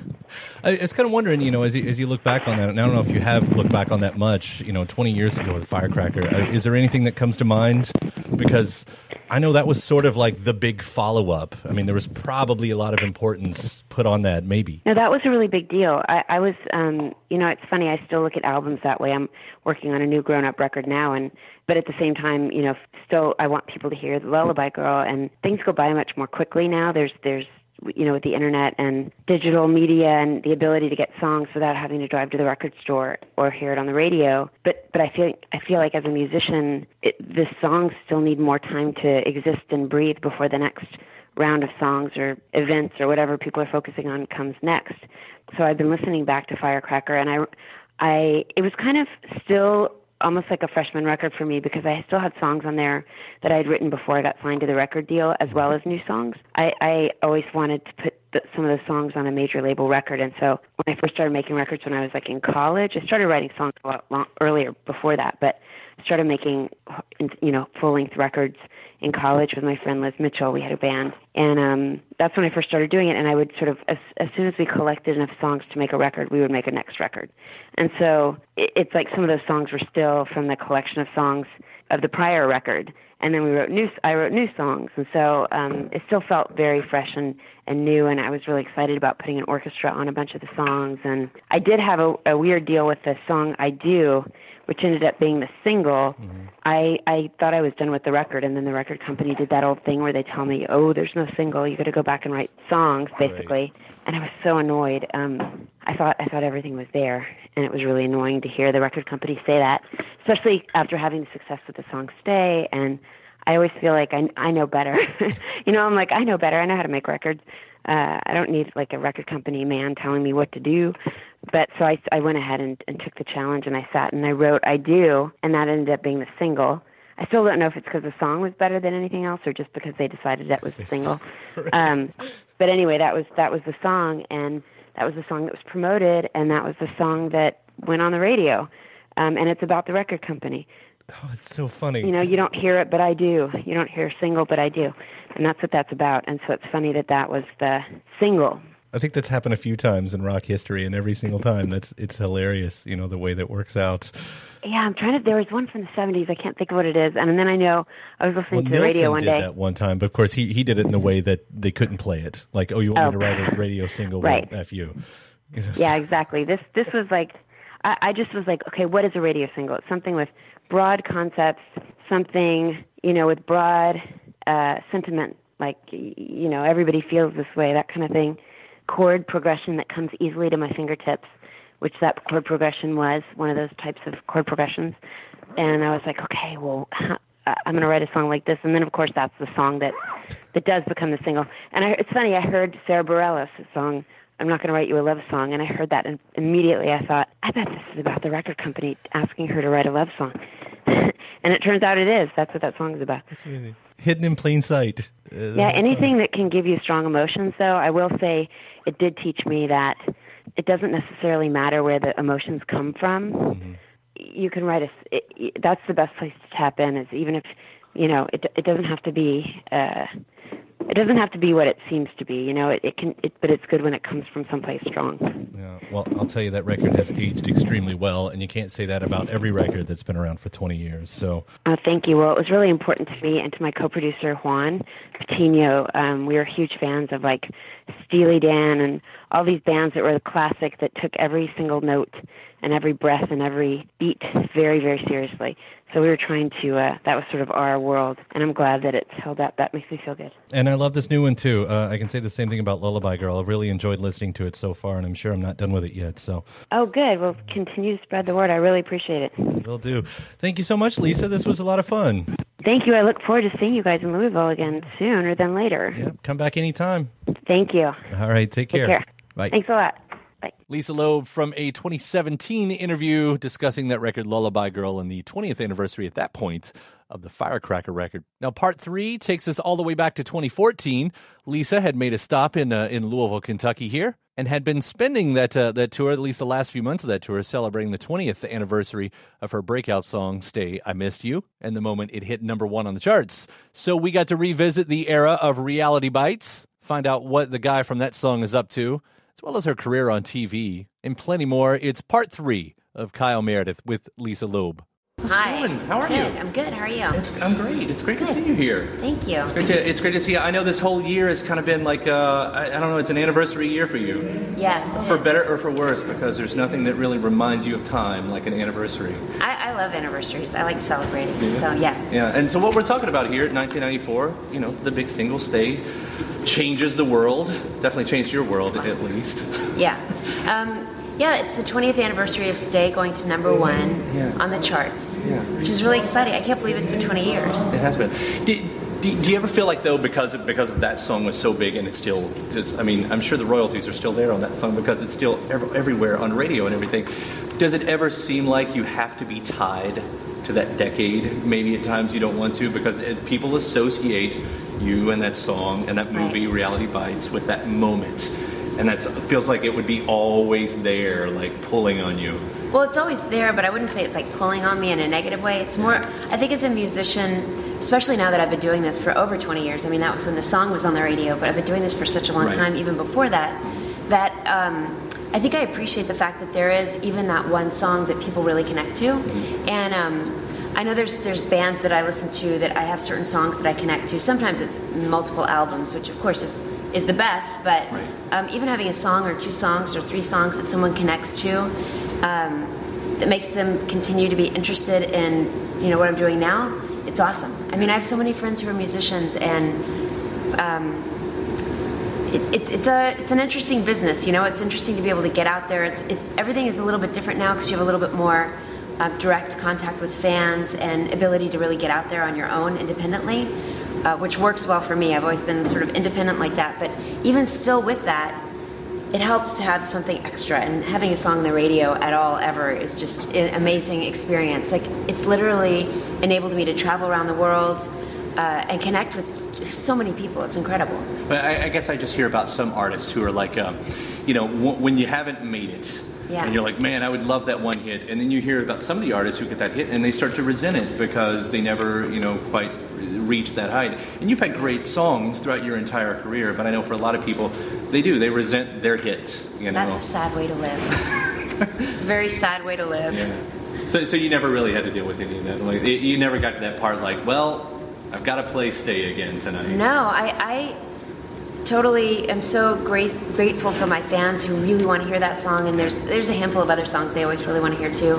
S14: I was kind of wondering, you know, as you look back on that, and I don't know if you have looked back on that much, you know, 20 years ago with Firecracker, is there anything that comes to mind? Because I know that was sort of like the big follow-up. I mean, there was probably a lot of importance put on that, maybe.
S4: No, that was a really big deal. I was, you know, it's funny, I still look at albums that way. I'm working on a new grown-up record now, but at the same time, you know, still I want people to hear the Lullaby Girl, and things go by much more quickly now. There's you know, with the internet and digital media and the ability to get songs without having to drive to the record store or hear it on the radio. But I feel like as a musician, the songs still need more time to exist and breathe before the next round of songs or events or whatever people are focusing on comes next. So I've been listening back to Firecracker, and it was kind of still almost like a freshman record for me because I still had songs on there that I'd written before I got signed to the record deal, as well as new songs. I always wanted to put some of those songs on a major label record, and so when I first started making records when I was like in college, I started writing songs a lot earlier before that, but I started making, you know, full-length records in college with my friend Liz Mitchell. We had a band, and that's when I first started doing it, and I would sort of, as soon as we collected enough songs to make a record, we would make a next record. And so it's like some of those songs were still from the collection of songs of the prior record, and then I wrote new songs, and so it still felt very fresh and new, and I was really excited about putting an orchestra on a bunch of the songs. And I did have a weird deal with the song I Do, which ended up being the single. Mm-hmm. I thought I was done with the record, and then the record company did that old thing where they tell me, oh, there's no single, you got to go back and write songs, basically. Right. And I was so annoyed. I thought everything was there, and it was really annoying to hear the record company say that, especially after having the success with the song Stay. And I always feel like I know better. You know, I'm like, I know better. I know how to make records. I don't need like a record company man telling me what to do. But so I went ahead and took the challenge, and I sat and I wrote I Do, and that ended up being the single. I still don't know if it's because the song was better than anything else or just because they decided that was the single. Right. But anyway, that was the song, and that was the song that was promoted, and that was the song that went on the radio. And it's about the record company.
S14: Oh, it's so funny.
S4: You know, you don't hear it, but I do. You don't hear a single, but I do. And that's what that's about. And so it's funny that was the single.
S14: I think that's happened a few times in rock history, and every single time it's hilarious, you know, the way that works out.
S4: Yeah, there was one from the 70s. I can't think of what it is. And then I know I was listening to the
S14: Nilsson
S4: radio one day.
S14: did that one time, but of course he did it in a way that they couldn't play it. Like, oh, you want me to write a radio single?
S4: Right.
S14: Well, F you. You know,
S4: yeah, exactly. This was like, I just was like, okay, what is a radio single? It's something with broad concepts, something, you know, with broad sentiment, like, you know, everybody feels this way, that kind of thing. Chord progression that comes easily to my fingertips, which that chord progression was, one of those types of chord progressions. And I was like, okay, well, I'm going to write a song like this. And then, of course, that's the song that does become the single. And it's funny, I heard Sarah Bareilles' song, I'm Not Going to Write You a Love Song, and I heard that, and immediately I thought, I bet this is about the record company asking her to write a love song. And it turns out it is. That's what that song is about.
S14: That's amazing. Hidden in plain sight.
S4: Yeah, anything that can give you strong emotions, though, I will say it did teach me that it doesn't necessarily matter where the emotions come from. Mm-hmm. You can write that's the best place to tap in, is even if, you know, it doesn't have to be it doesn't have to be what it seems to be, you know. But it's good when it comes from someplace strong.
S14: Yeah. Well, I'll tell you, that record has aged extremely well, and you can't say that about every record that's been around for 20 years. So.
S4: Thank you. Well, it was really important to me and to my co-producer Juan Patino. We were huge fans of like Steely Dan and all these bands that were classic, that took every single note and every breath and every beat very, very seriously. So we were trying to, that was sort of our world, and I'm glad that it's held up. That makes me feel good.
S14: And I love this new one, too. I can say the same thing about Lullaby Girl. I've really enjoyed listening to it so far, and I'm sure I'm not done with it yet. So.
S4: Oh, good. Well, continue to spread the word. I really appreciate it.
S14: Will do. Thank you so much, Lisa. This was a lot of fun.
S4: Thank you. I look forward to seeing you guys in Louisville again sooner than later.
S14: Yep. Come back anytime.
S4: Thank you.
S14: All right. Take care.
S4: Take care.
S14: Bye.
S4: Thanks a lot. Bye.
S11: Lisa Loeb from a 2017 interview discussing that record Lullaby Girl and the 20th anniversary at that point of the Firecracker record. Now, part 3 takes us all the way back to 2014. Lisa had made a stop in Louisville, Kentucky here, and had been spending that tour, at least the last few months of that tour, celebrating the 20th anniversary of her breakout song, Stay, I Missed You, and the moment it hit number 1 on the charts. So we got to revisit the era of Reality Bites, find out what the guy from that song is up to, as well as her career on TV, and plenty more. It's part 3 of Kyle Meredith with Lisa Loeb.
S15: Hi.
S11: How are you?
S15: I'm good. How are you?
S11: I'm great. It's great to see you here.
S15: Thank you.
S11: It's great to see you. I know this whole year has kind of been like, I don't know, it's an anniversary year for you.
S15: Yes.
S11: For better or for worse, because there's nothing that really reminds you of time like an anniversary.
S15: I love anniversaries. I like celebrating. So, yeah.
S11: Yeah, and so what we're talking about here at 1994, you know, the big single, Stay, changes the world. Definitely changed your world, at least.
S15: Yeah. Yeah, it's the 20th anniversary of Stay going to number 1 on the charts, which is really exciting. I can't believe it's been 20 years.
S11: It has been. Do you ever feel like, though, because of that song was so big and it's still, I mean, I'm sure the royalties are still there on that song because it's still everywhere on radio and everything. Does it ever seem like you have to be tied to that decade? Maybe at times you don't want to because people associate you and that song and that movie, Reality Bites, with that moment. And that feels like it would be always there, like pulling on you.
S15: Well, it's always there, but I wouldn't say it's like pulling on me in a negative way. It's more, I think as a musician, especially now that I've been doing this for over 20 years, I mean, that was when the song was on the radio, but I've been doing this for such a long time, even before that, I think I appreciate the fact that there is even that one song that people really connect to. And I know there's bands that I listen to that I have certain songs that I connect to. Sometimes it's multiple albums, which of course is the best, but even having a song or 2 songs or 3 songs that someone connects to that makes them continue to be interested in, you know, what I'm doing now, it's awesome. I mean, I have so many friends who are musicians, and it's an interesting business, you know. It's interesting to be able to get out there. Everything is a little bit different now because you have a little bit more direct contact with fans and ability to really get out there on your own independently. Which works well for me. I've always been sort of independent like that, but even still with that, it helps to have something extra, and having a song on the radio at all ever is just an amazing experience. Like, it's literally enabled me to travel around the world and connect with so many people. It's incredible.
S11: But I guess I just hear about some artists who are like, you know, when you haven't made it, and you're like, man, I would love that one hit. And then you hear about some of the artists who get that hit and they start to resent it because they never, you know, quite reach that height. And you've had great songs throughout your entire career, but I know for a lot of people, they resent their hit. You know?
S15: That's a sad way to live. It's a very sad way to live.
S11: Yeah. So you never really had to deal with any of that? Like, you never got to that part like, well, I've got to play Stay again tonight.
S15: No, I totally am so grateful for my fans who really want to hear that song, and there's a handful of other songs they always really want to hear too.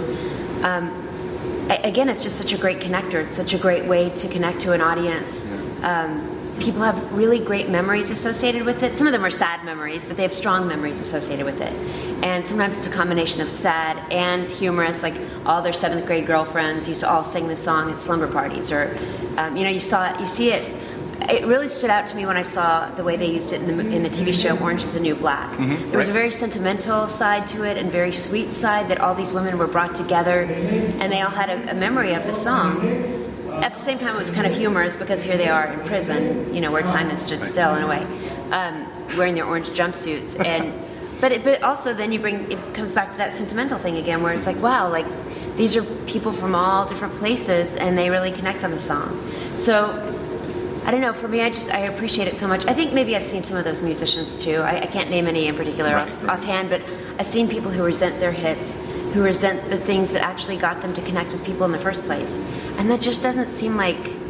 S15: Again, it's just such a great connector. It's such a great way to connect to an audience. People have really great memories associated with it. Some of them are sad memories, but they have strong memories associated with it. And sometimes it's a combination of sad and humorous, like all their 7th grade girlfriends used to all sing this song at slumber parties, or you know, you see it. It really stood out to me when I saw the way they used it in the TV show Orange is the New Black. There was a very sentimental side to it and very sweet side that all these women were brought together, and they all had a memory of the song. At the same time, it was kind of humorous because here they are in prison, you know, where time has stood still in a way, wearing their orange jumpsuits. But also then it comes back to that sentimental thing again, where it's like, wow, like these are people from all different places, and they really connect on the song. So I don't know, for me, I appreciate it so much. I think maybe I've seen some of those musicians too. I can't name any in particular offhand, but I've seen people who resent their hits, who resent the things that actually got them to connect with people in the first place. And that just doesn't seem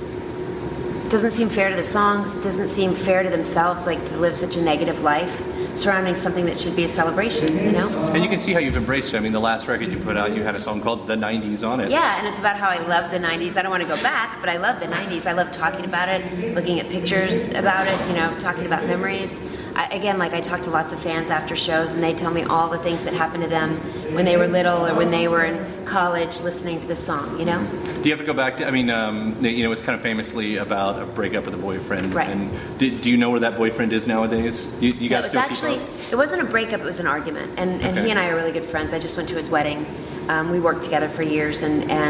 S15: fair to the songs. It doesn't seem fair to themselves, like to live such a negative life. surrounding something that should be a celebration, you know?
S11: And you can see how you've embraced it. I mean, the last record you put out, you had a song called The 90s on it.
S15: Yeah, and it's about how I love the 90s. I don't want to go back, but I love the 90s. I love talking about it, looking at pictures about it, you know, talking about memories. I talk to lots of fans after shows, and they tell me all the things that happened to them when they were little or when they were in college listening to this song, you know?
S11: Do you ever go back to, it was kind of famously about a breakup with a boyfriend.
S15: Right.
S11: And do you know where that boyfriend is nowadays? You guys still keep up?
S15: It wasn't a breakup, it was an argument. And
S11: Okay.
S15: he and I are really good friends. I just went to his wedding. We worked together for years,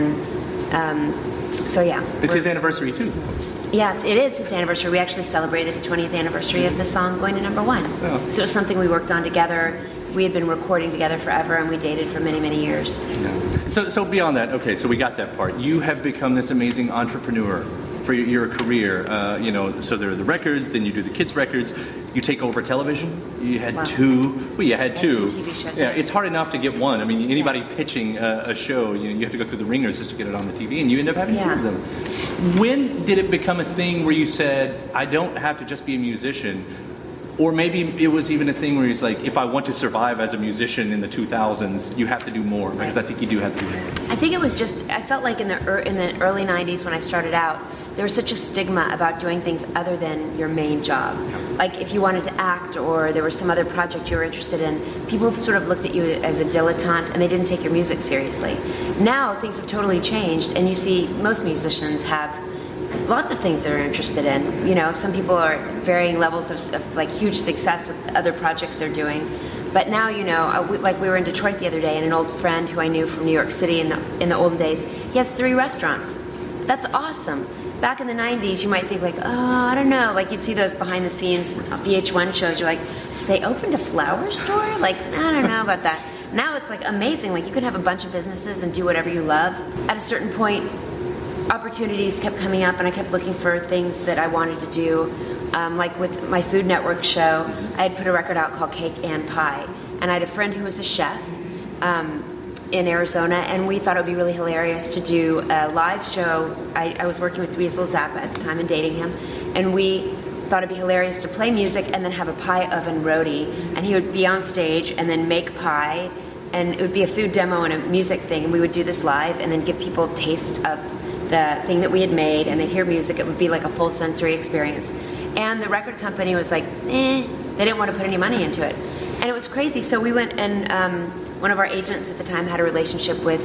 S15: so yeah.
S11: It's his anniversary too.
S15: Yeah, it is his anniversary. We actually celebrated the 20th anniversary of the song going to #1.
S11: Oh.
S15: So it was something we worked on together. We had been recording together forever, and we dated for many, many years.
S11: Yeah. So beyond that, okay, so we got that part. You have become this amazing entrepreneur for your career. So there are the records, then you do the kids' records. You take over television. You had two. Well, you had two.
S15: TV shows.
S11: Yeah, it's hard enough to get one. I mean, anybody pitching a show, you have to go through the ringers just to get it on the TV, and you end up having two of them. When did it become a thing where you said, I don't have to just be a musician? Or maybe it was even a thing where he's like, if I want to survive as a musician in the 2000s, you have to do more, because I think you do have to do more.
S15: I think it was just, I felt like in the early 90s when I started out, there was such a stigma about doing things other than your main job. Like if you wanted to act or there was some other project you were interested in, people sort of looked at you as a dilettante and they didn't take your music seriously. Now things have totally changed, and you see most musicians have lots of things they're interested in. You know, some people are varying levels of like huge success with other projects they're doing. But now, you know, we were in Detroit the other day, and an old friend who I knew from New York City in the olden days, he has 3 restaurants. That's awesome. Back in the 90s, you might think like, oh, I don't know. Like you'd see those behind the scenes VH1 shows. You're like, they opened a flower store? Like, I don't know about that. Now it's like amazing. Like you can have a bunch of businesses and do whatever you love. At a certain point, opportunities kept coming up, and I kept looking for things that I wanted to do. Like with my Food Network show, I had put a record out called Cake and Pie, and I had a friend who was a chef in Arizona, and we thought it would be really hilarious to do a live show. I was working with Dweezil Zappa at the time and dating him, and we thought it'd be hilarious to play music and then have a pie oven roadie, and he would be on stage and then make pie, and it would be a food demo and a music thing, and we would do this live and then give people a taste of the thing that we had made, and they'd hear music. It would be like a full sensory experience. And the record company was like, they didn't want to put any money into it. And it was crazy. So we went, and one of our agents at the time had a relationship with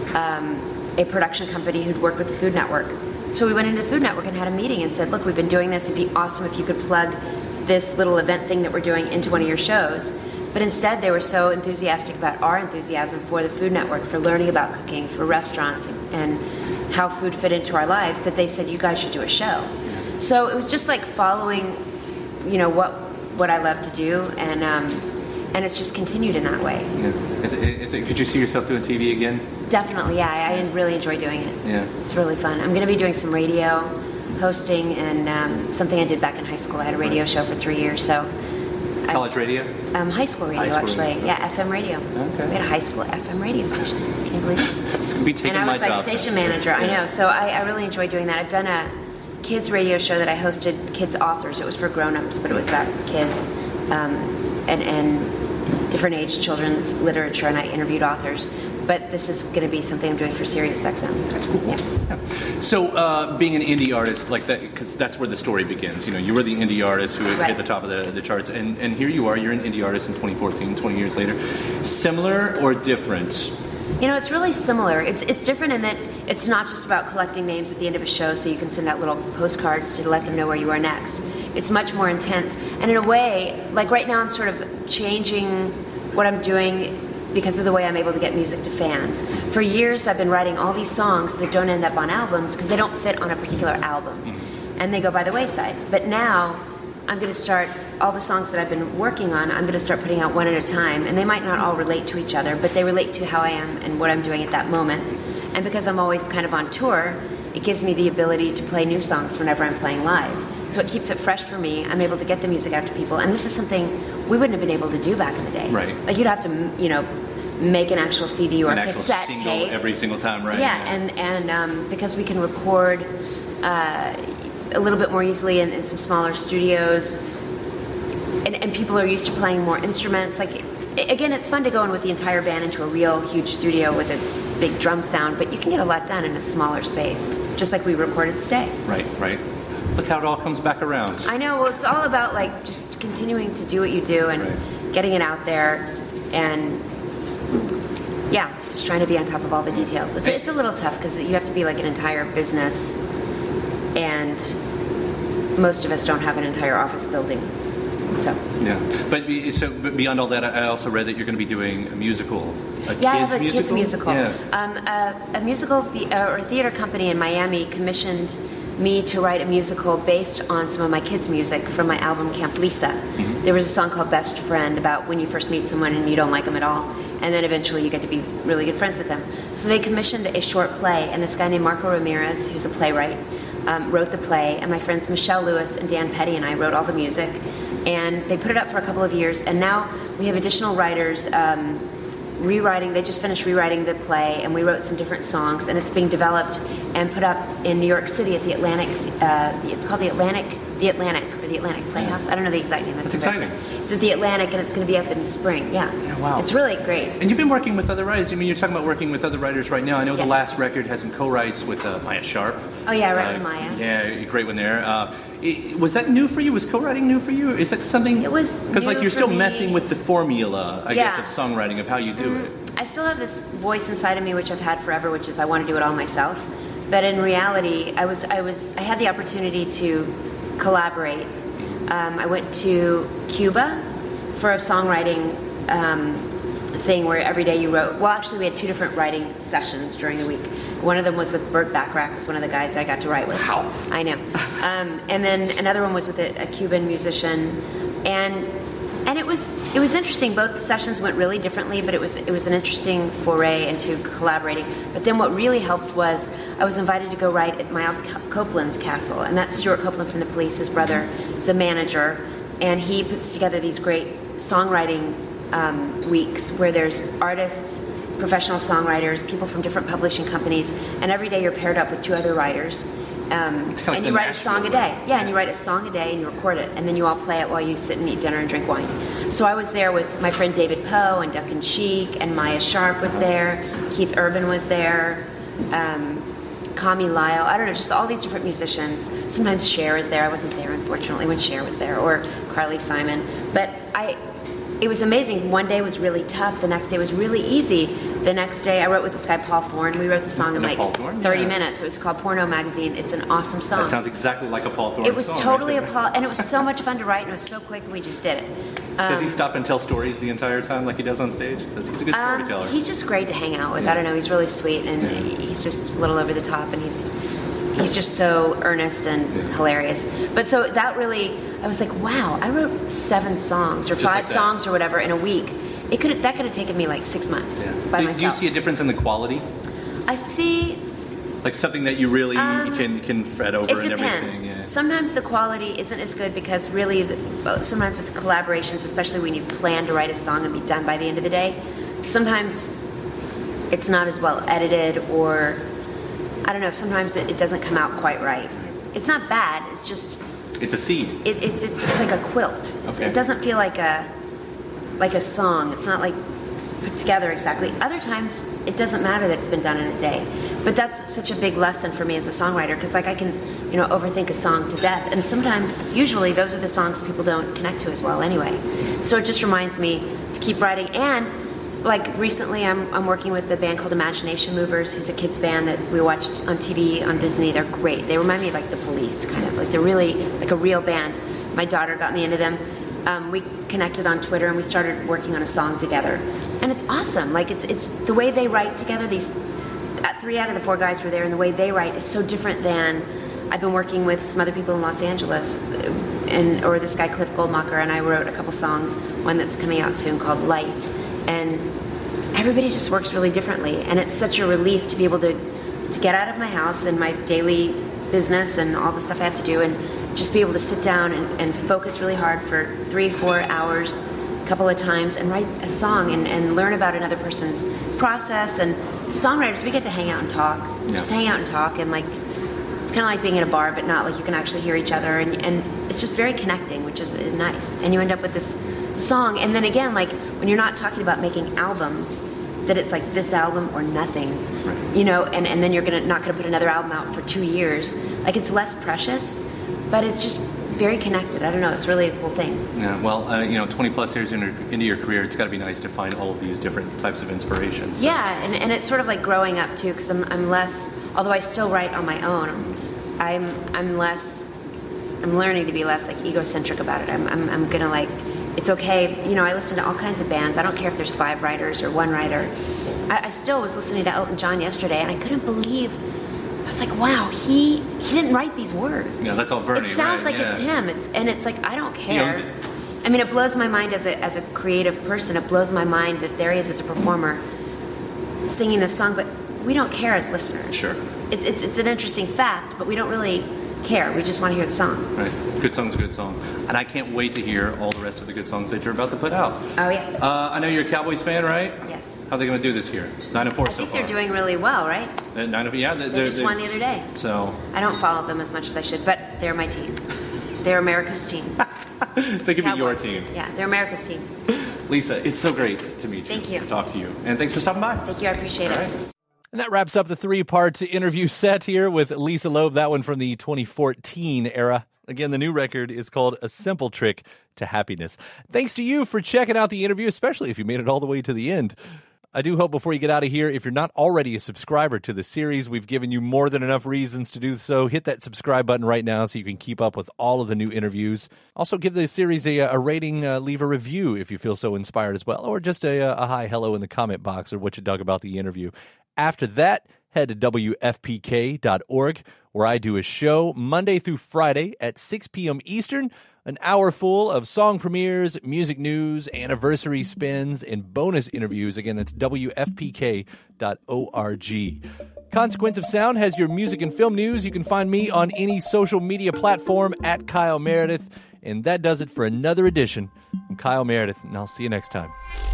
S15: a production company who'd worked with the Food Network. So we went into the Food Network and had a meeting and said, look, we've been doing this. It'd be awesome if you could plug this little event thing that we're doing into one of your shows. But instead, they were so enthusiastic about our enthusiasm for the Food Network, for learning about cooking, for restaurants, and how food fit into our lives, that they said, you guys should do a show. So it was just like following, you know, what I love to do, and it's just continued in that way.
S11: Yeah. Could you see yourself doing TV again?
S15: Definitely, yeah. I really enjoy doing it.
S11: Yeah.
S15: It's really fun. I'm going to be doing some radio hosting, and something I did back in high school. I had a radio show for 3 years, so.
S11: College radio?
S15: High school radio, actually.
S11: Radio.
S15: Yeah, FM radio.
S11: Okay.
S15: We had a high school FM radio station. Can you believe it?
S11: It's going to be taking my job.
S15: And I was like station manager. I know. So I really enjoy doing that. I've done a kids radio show that I hosted kids authors. It was for grown-ups, but it was about kids and different age children's literature, and I interviewed authors. But this is going to be something I'm doing for SiriusXM.
S11: That's cool. Yeah. So being an indie artist like that, because that's where the story begins. You know, you were the indie artist who hit the top of the charts, and here you are. You're an indie artist in 2014, 20 years later. Similar or different?
S15: You know, it's really similar. It's different in that it's not just about collecting names at the end of a show so you can send out little postcards to let them know where you are next. It's much more intense. And in a way, like right now I'm sort of changing what I'm doing because of the way I'm able to get music to fans. For years I've been writing all these songs that don't end up on albums because they don't fit on a particular album. And they go by the wayside. But now I'm going to start, all the songs that I've been working on, I'm going to start putting out one at a time. And they might not all relate to each other, but they relate to how I am and what I'm doing at that moment. And because I'm always kind of on tour, it gives me the ability to play new songs whenever I'm playing live. So it keeps it fresh for me. I'm able to get the music out to people. And this is something we wouldn't have been able to do back in the day.
S11: Right.
S15: Like you'd have to, you know, make an actual CD or
S11: an
S15: a
S11: actual
S15: cassette
S11: single
S15: tape.
S11: Every single time, right?
S15: Yeah, and because we can record a little bit more easily in some smaller studios, and people are used to playing more instruments. Like, again, it's fun to go in with the entire band into a real huge studio with a big drum sound, but you can get a lot done in a smaller space, just like we recorded Stay.
S11: Right. Look how it all comes back around.
S15: I know. Well, it's all about like just continuing to do what you do and getting it out there, and just trying to be on top of all the details. It's a little tough because you have to be like an entire business, and most of us don't have an entire office building. So
S11: but beyond all that, I also read that you're going to be doing a musical.
S15: I have a kids musical. A musical or theater company in Miami commissioned me to write a musical based on some of my kids' music from my album Camp Lisa. Mm-hmm. There was a song called Best Friend about when you first meet someone and you don't like them at all, and then eventually you get to be really good friends with them. So they commissioned a short play, and this guy named Marco Ramirez, who's a playwright, wrote the play, and my friends Michelle Lewis and Dan Petty and I wrote all the music, and they put it up for a couple of years, and now we have additional writers they just finished rewriting the play, and we wrote some different songs, and it's being developed and put up in New York City at the Atlantic. It's called the Atlantic Playhouse. I don't know the exact name.
S11: That's exciting.
S15: It's at the Atlantic, and it's going to be up in the spring. Yeah.
S11: Wow.
S15: It's really great.
S11: And you've been working with other writers. I mean, you're talking about working with other writers right now. I know the last record has some co-writes with Maya Sharp.
S15: Oh yeah, I wrote with Maya.
S11: Yeah, great one there. Was that new for you? Was co-writing new for you? Is that something?
S15: It was
S11: because like you're still messing with the formula, I guess, of songwriting of how you do it.
S15: I still have this voice inside of me, which I've had forever, which is I want to do it all myself. But in reality, I had the opportunity to collaborate. I went to Cuba for a songwriting thing where every day you wrote. Well, actually, we had 2 different writing sessions during the week. One of them was with Burt Bacharach, who's one of the guys I got to write with.
S11: Wow.
S15: I know. And then another one was with a Cuban musician, and it was interesting. Both sessions went really differently, but it was an interesting foray into collaborating. But then what really helped was I was invited to go write at Miles Copeland's castle, and that's Stuart Copeland from The Police. His brother is a manager, and he puts together these great songwriting weeks where there's artists, professional songwriters, people from different publishing companies, and every day you're paired up with 2 other writers. And you write a song a day. Yeah, and you write a song a day and you record it, and then you all play it while you sit and eat dinner and drink wine. So I was there with my friend David Poe and Duncan Sheik, and Maya Sharp was there, Keith Urban was there, Kami Lyle, I don't know, just all these different musicians. Sometimes Cher is there. I wasn't there, unfortunately, when Cher was there, or Carly Simon. But it was amazing. One day was really tough. The next day was really easy. The next day I wrote with this guy, Paul Thorne. We wrote the song in like 30 minutes. It was called Porno Magazine. It's an awesome song.
S11: That sounds exactly like a Paul Thorne song.
S15: It was totally a Paul, and it was so much fun to write, and it was so quick, and we just did it.
S11: Does he stop and tell stories the entire time like he does on stage? He's a good storyteller.
S15: He's just great to hang out with. I don't know. He's really sweet, and he's just a little over the top, and he's just so earnest and hilarious. But so that really, I was like, wow, I wrote 7 songs or 5 songs or whatever in a week. That could have taken me like 6 months by myself.
S11: Do you see a difference in the quality?
S15: I see.
S11: Like something that you really can fret over and everything.
S15: It depends. Sometimes the quality isn't as good because really, sometimes with collaborations, especially when you plan to write a song and be done by the end of the day, sometimes it's not as well edited, or I don't know, sometimes it doesn't come out quite right. It's not bad, it's just...
S11: It's a seed.
S15: It's like a quilt.
S11: Okay.
S15: It doesn't feel like a song. It's not like put together exactly. Other times, it doesn't matter that it's been done in a day. But that's such a big lesson for me as a songwriter, because like I can, overthink a song to death. And sometimes, usually, those are the songs people don't connect to as well anyway. So it just reminds me to keep writing. And like recently, I'm working with a band called Imagination Movers, who's a kids band that we watched on TV on Disney. They're great. They remind me of like the Police, kind of. Like they're really like a real band. My daughter got me into them. We connected on Twitter and we started working on a song together, and it's awesome. Like it's the way they write together. These 3 out of the 4 guys were there, and the way they write is so different than I've been working with some other people in Los Angeles, or this guy Cliff Goldmacher, and I wrote a couple songs. One that's coming out soon called Light, and everybody just works really differently, and it's such a relief to be able to get out of my house and my daily business and all the stuff I have to do, and just be able to sit down and focus really hard for 3-4 hours a couple of times and write a song and learn about another person's process. And songwriters, we get to hang out and talk. Just hang out and talk, and like it's kind of like being in a bar, but not like you can actually hear each other, and it's just very connecting, which is nice. And you end up with this song, and then again, like when you're not talking about making albums, that it's like this album or nothing, right. You know, and then you're not gonna put another album out for 2 years. Like it's less precious, but it's just very connected. I don't know, it's really a cool thing.
S11: Yeah, well, 20 plus years into your career, it's got to be nice to find all of these different types of inspirations. So.
S15: Yeah, and it's sort of like growing up too, because I'm less, although I still write on my own, I'm learning to be less like egocentric about it. I'm gonna like, it's okay, you know, I listen to all kinds of bands. I don't care if there's 5 writers or 1 writer. I still was listening to Elton John yesterday, and I couldn't believe, I was like, wow, he didn't write these words.
S11: Yeah, that's all Bernie,
S15: it sounds
S11: right?
S15: like it's him. It's like, I don't care.
S11: He owns it.
S15: I mean, it blows my mind as a creative person. It blows my mind that there he is as a performer singing this song, but we don't care as listeners.
S11: Sure.
S15: It's an interesting fact, but we don't really care. We just want to hear the song.
S11: Right. Good song's a good song. And I can't wait to hear all the rest of the good songs that you're about to put out.
S15: Oh, yeah.
S11: I know you're a Cowboys fan, right?
S15: Yes.
S11: How are they going to do this year? 9-4 so far.
S15: I think they're doing really well, right?
S11: 9-4, yeah.
S15: They just won the other day.
S11: So
S15: I don't follow them as much as I should, but they're my team. They're America's team.
S11: They could be your team.
S15: Yeah, they're America's team.
S11: Lisa, it's so great to meet you.
S15: Thank you.
S11: To talk to you. And thanks for stopping by.
S15: Thank you. I appreciate it.
S14: And that wraps up the 3-part interview set here with Lisa Loeb, that one from the 2014 era. Again, the new record is called A Simple Trick to Happiness. Thanks to you for checking out the interview, especially if you made it all the way to the end. I do hope before you get out of here, if you're not already a subscriber to the series, we've given you more than enough reasons to do so. Hit that subscribe button right now so you can keep up with all of the new interviews. Also, give the series a rating, leave a review if you feel so inspired as well, or just a hi, hello in the comment box or what you dug about the interview. After that, head to WFPK.org, where I do a show Monday through Friday at 6 p.m. Eastern, an hour full of song premieres, music news, anniversary spins, and bonus interviews. Again, that's WFPK.org. Consequence of Sound has your music and film news. You can find me on any social media platform at Kyle Meredith. And that does it for another edition. I'm Kyle Meredith, and I'll see you next time.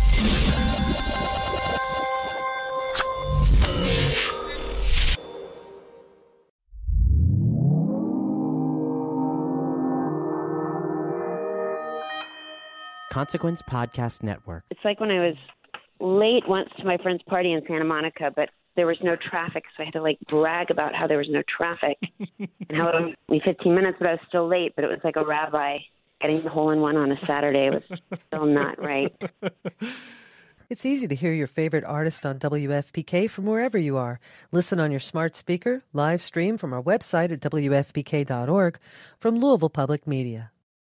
S13: Consequence Podcast Network.
S4: It's like when I was late once to my friend's party in Santa Monica, but there was no traffic, so I had to like brag about how there was no traffic and how it only took me 15 minutes, but I was still late. But it was like a rabbi getting the hole-in-one on a Saturday. It was still not right.
S16: It's easy to hear your favorite artist on WFPK from wherever you are. Listen on your smart speaker, live stream from our website at WFPK.org from Louisville Public Media.